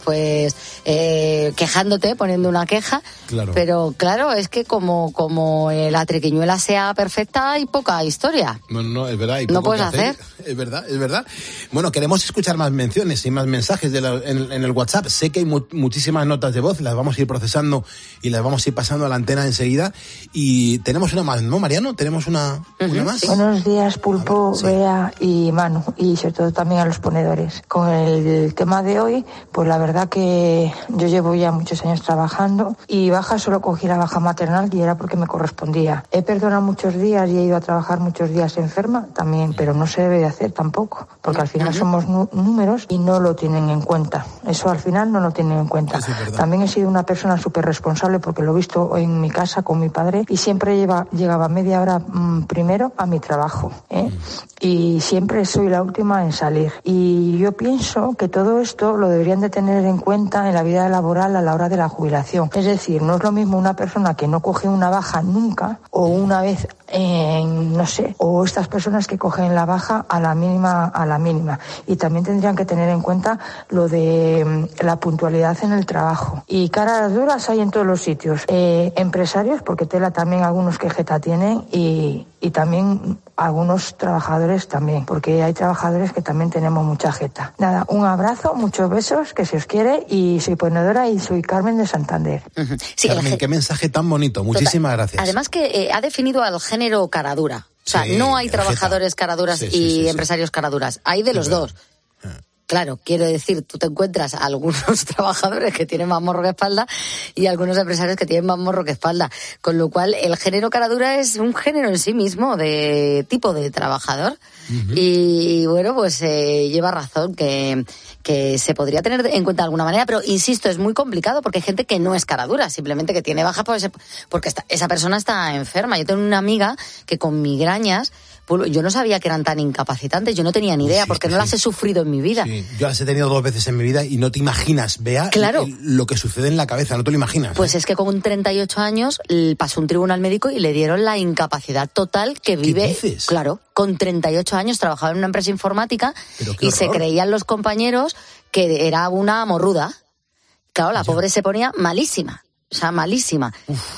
quejándote, poniendo una queja. Claro. Pero claro, es que como la triquiñuela sea perfecta, hay poca historia. No, es verdad. No puedes hacer. Es verdad. Bueno, queremos escuchar más menciones y más mensajes en el WhatsApp. Sé que hay muchísimas notas de voz, las vamos a ir procesando y las vamos a ir pasando a la antena enseguida. Y tenemos una más, ¿no, Mariano? ¿Tenemos una más? Sí. Buenos días, Pulpo, sí. Bea y Manu, y sobre todo también a los ponedores. Con el tema de hoy, pues la verdad que yo llevo ya muchos años trabajando y baja solo cogí la baja maternal y era porque me correspondía. He perdonado muchos días y he ido a trabajar muchos días enferma también, pero no se debe de hacer tampoco, porque al final somos números y no lo tienen en cuenta. Eso al final no lo tienen en cuenta. También he sido una persona súper responsable porque lo he visto en mi casa con mi padre y siempre llegaba media hora primero a mi trabajo, y siempre soy la última en salir. Y yo pienso que todo esto lo deberían de tener en cuenta en la vida laboral a la hora de la jubilación. Es decir, no es lo mismo una persona que no coge una baja nunca o una vez o estas personas que cogen la baja a la mínima. Y también tendrían que tener en cuenta lo de la puntualidad en el trabajo. Y caras duras hay en todos los sitios. Empresarios, porque tela también algunos que jeta tienen, y también algunos trabajadores también, porque hay trabajadores que también tenemos mucha jeta. Nada, un abrazo, muchos besos, que se os quiere, y soy ponedora y soy Carmen de Santander. Sí, Carmen, qué mensaje tan bonito, muchísimas gracias. Además que ha definido al género caradura. O sea, no hay trabajadores caraduras y empresarios caraduras, hay de los dos. Claro, quiero decir, tú te encuentras a algunos trabajadores que tienen más morro que espalda y algunos empresarios que tienen más morro que espalda. Con lo cual, el género caradura es un género en sí mismo de tipo de trabajador. Y bueno, pues lleva razón que se podría tener en cuenta de alguna manera, pero insisto, es muy complicado porque hay gente que no es caradura, simplemente que tiene baja porque esa persona está enferma. Yo tengo una amiga que con migrañas, yo no sabía que eran tan incapacitantes, yo no tenía ni idea, porque no las he sufrido en mi vida. Sí. Yo las he tenido 2 veces en mi vida y no te imaginas, Bea, lo que sucede en la cabeza, no te lo imaginas. Pues es que con 38 años pasó un tribunal médico y le dieron la incapacidad total que vive. ¿Qué dices? Claro, con 38 años trabajaba en una empresa informática y se creían los compañeros que era una morruda. Claro, la pobre se ponía malísima. O sea, malísima.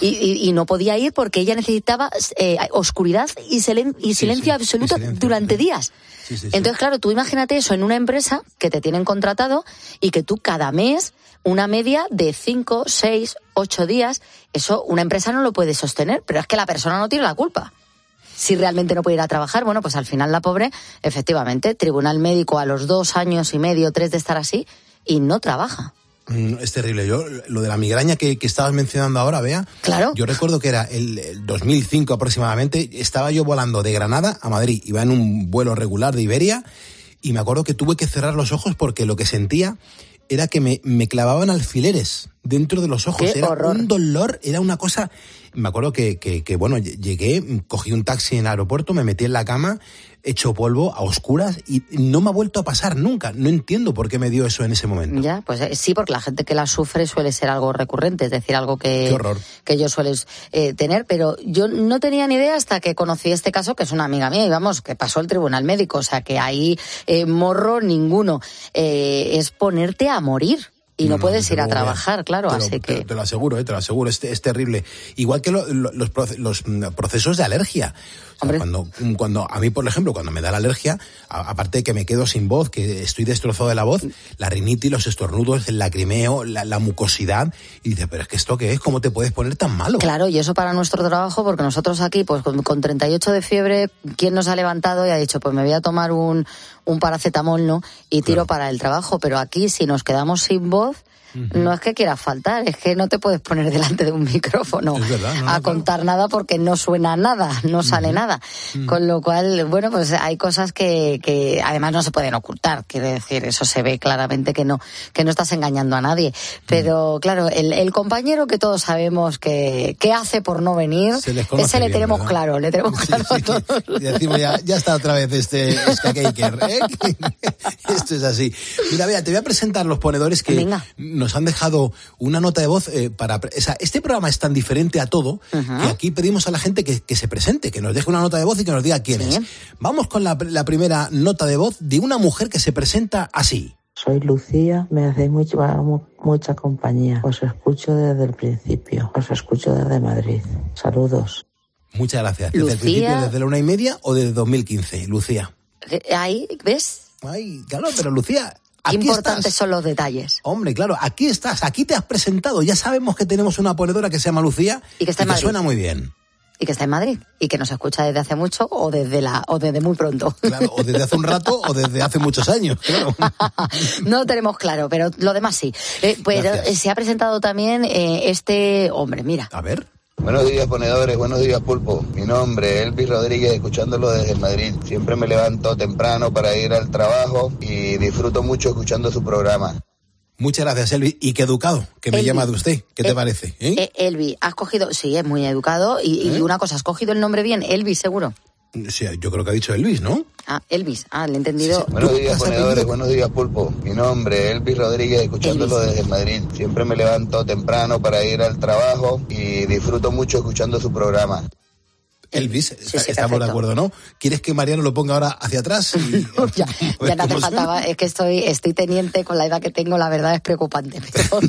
Y no podía ir porque ella necesitaba oscuridad y silencio absoluto durante días. Entonces, claro, tú imagínate eso en una empresa que te tienen contratado y que tú cada mes, una media de 5, 6, 8 días, eso una empresa no lo puede sostener, pero es que la persona no tiene la culpa. Si realmente no puede ir a trabajar, bueno, pues al final la pobre, efectivamente, tribunal médico a los 2 años y medio, 3 de estar así, y no trabaja. Es terrible. Yo, lo de la migraña que estabas mencionando ahora, Bea, claro. Yo recuerdo que era el 2005 aproximadamente, estaba yo volando de Granada a Madrid, iba en un vuelo regular de Iberia, y me acuerdo que tuve que cerrar los ojos porque lo que sentía era que me clavaban alfileres dentro de los ojos. ¡Qué era horror! Un dolor, era una cosa. Me acuerdo que bueno, llegué, cogí un taxi en el aeropuerto, me metí en la cama, hecho polvo, a oscuras, y no me ha vuelto a pasar nunca. No entiendo por qué me dio eso en ese momento. Ya, pues sí, porque la gente que la sufre suele ser algo recurrente, es decir, algo que ellos suelen tener, pero yo no tenía ni idea hasta que conocí este caso, que es una amiga mía, y vamos, que pasó el tribunal médico, o sea, que ahí morro ninguno. Es ponerte a morir. Y no puedes ir a trabajar, claro, así que... Te lo aseguro, es terrible. Igual que los procesos de alergia. O sea, cuando a mí, por ejemplo, cuando me da la alergia, aparte de que me quedo sin voz, que estoy destrozado de la voz, la rinitis, los estornudos, el lacrimeo, la mucosidad, y dices, pero es que ¿esto qué es? ¿Cómo te puedes poner tan malo? Claro, y eso para nuestro trabajo, porque nosotros aquí, pues con 38 de fiebre, ¿quién nos ha levantado y ha dicho, pues me voy a tomar un paracetamol, ¿no? Y tiro para el trabajo, pero aquí si nos quedamos sin voz, no es que quieras faltar, es que no te puedes poner delante de un micrófono a contar nada porque no suena nada, no sale nada. Con lo cual, bueno, pues hay cosas que además no se pueden ocultar, quiere decir, eso se ve claramente que no estás engañando a nadie. Pero claro, el compañero que todos sabemos que hace por no venir, ese le tenemos claro, a todos. Y decimos, ya está otra vez este Skaker, ¿eh? Esto es así. Mira, Bea, te voy a presentar los ponedores que nos han dejado una nota de voz este programa es tan diferente a todo que aquí pedimos a la gente que se presente, que nos deje una nota de voz y que nos diga quién es. Vamos con la primera nota de voz de una mujer que se presenta así. Soy Lucía, me hacéis mucha compañía. Os escucho desde el principio, os escucho desde Madrid. Saludos. Muchas gracias. ¿Desde el principio, desde la 1:30 o desde 2015, Lucía? Ahí, ¿ves? Ay, claro, pero Lucía... Qué importantes son los detalles. Hombre, claro, aquí estás, aquí te has presentado. Ya sabemos que tenemos una ponedora que se llama Lucía y que está en Madrid. Suena muy bien. Y que está en Madrid y que nos escucha desde hace mucho o desde muy pronto. Claro, o desde hace un rato o desde hace muchos años, claro. No lo tenemos claro, pero lo demás sí. Pero se ha presentado también este hombre, mira. A ver. Buenos días, ponedores, buenos días, Pulpo. Mi nombre es Elvis Rodríguez, escuchándolo desde Madrid. Siempre me levanto temprano para ir al trabajo y disfruto mucho escuchando su programa. Muchas gracias, Elvis. Y qué educado que me llama de usted. ¿Qué te parece? Elvis, has cogido... Sí, es muy educado. Y una cosa, ¿has cogido el nombre bien? Elvis, seguro. Sí, yo creo que ha dicho Elvis, ¿no? Ah, Elvis. Ah, le he entendido. Sí. Buenos días, ponedores, buenos días, Pulpo. Mi nombre es Elvis Rodríguez, escuchándolo desde Madrid. Siempre me levanto temprano para ir al trabajo y disfruto mucho escuchando su programa. Elvis, estamos de acuerdo, ¿no? ¿Quieres que Mariano lo ponga ahora hacia atrás? ya no te faltaba, es que estoy teniente con la edad que tengo, la verdad es preocupante. Pero...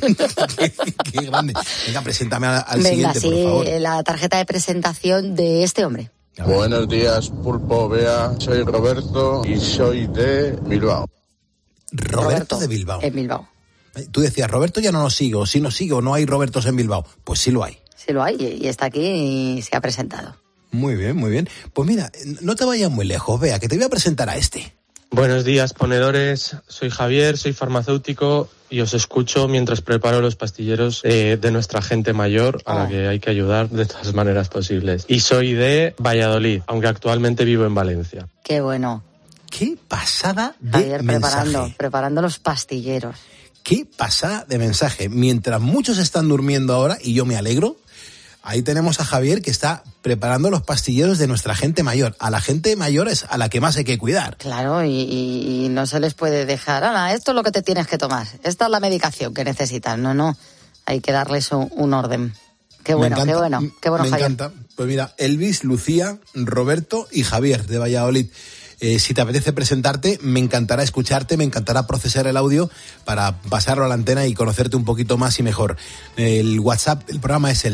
qué grande. Venga, preséntame al siguiente, por favor. La tarjeta de presentación de este hombre. Buenos días, Pulpo, Bea, soy Roberto y soy de Bilbao. Roberto de Bilbao. En Bilbao. Tú decías, Roberto ya no nos sigue, o sí nos sigue, o no hay Robertos en Bilbao. Pues sí lo hay. Sí lo hay, y está aquí y se ha presentado. Muy bien, muy bien. Pues mira, no te vayas muy lejos, Bea, que te voy a presentar a este. Buenos días, ponedores. Soy Javier, soy farmacéutico y os escucho mientras preparo los pastilleros de nuestra gente mayor a la que hay que ayudar de todas maneras posibles. Y soy de Valladolid, aunque actualmente vivo en Valencia. Qué bueno. Qué pasada de Javier mensaje. preparando los pastilleros. Qué pasada de mensaje. Mientras muchos están durmiendo ahora, y yo me alegro, ahí tenemos a Javier que está preparando los pastilleros de nuestra gente mayor. A la gente mayor es a la que más hay que cuidar. Claro, y no se les puede dejar, Ana, esto es lo que te tienes que tomar. Esta es la medicación que necesitan. No. Hay que darles un orden. Qué bueno, qué bueno, Javier. Me encanta. Pues mira, Elvis, Lucía, Roberto y Javier de Valladolid. Si te apetece presentarte, me encantará escucharte, me encantará procesar el audio para pasarlo a la antena y conocerte un poquito más y mejor. El WhatsApp del programa es el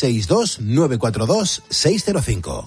662-942-605.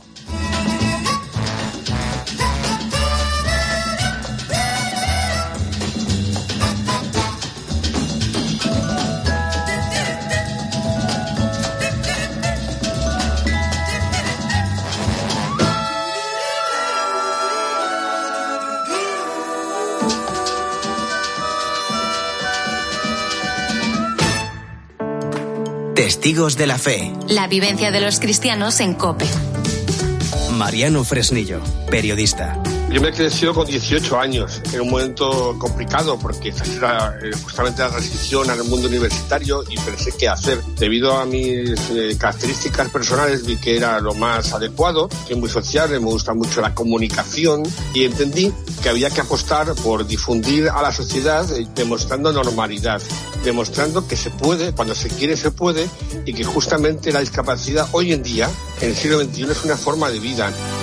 Testigos de la Fe. La vivencia de los cristianos en COPE. Mariano Fresnillo, periodista. Yo me crecí con 18 años, en un momento complicado porque era justamente la transición al mundo universitario y pensé qué hacer. Debido a mis características personales vi que era lo más adecuado, soy muy sociable, me gusta mucho la comunicación y entendí que había que apostar por difundir a la sociedad demostrando normalidad, demostrando que se puede, cuando se quiere se puede y que justamente la discapacidad hoy en día, en el siglo XXI, es una forma de vida.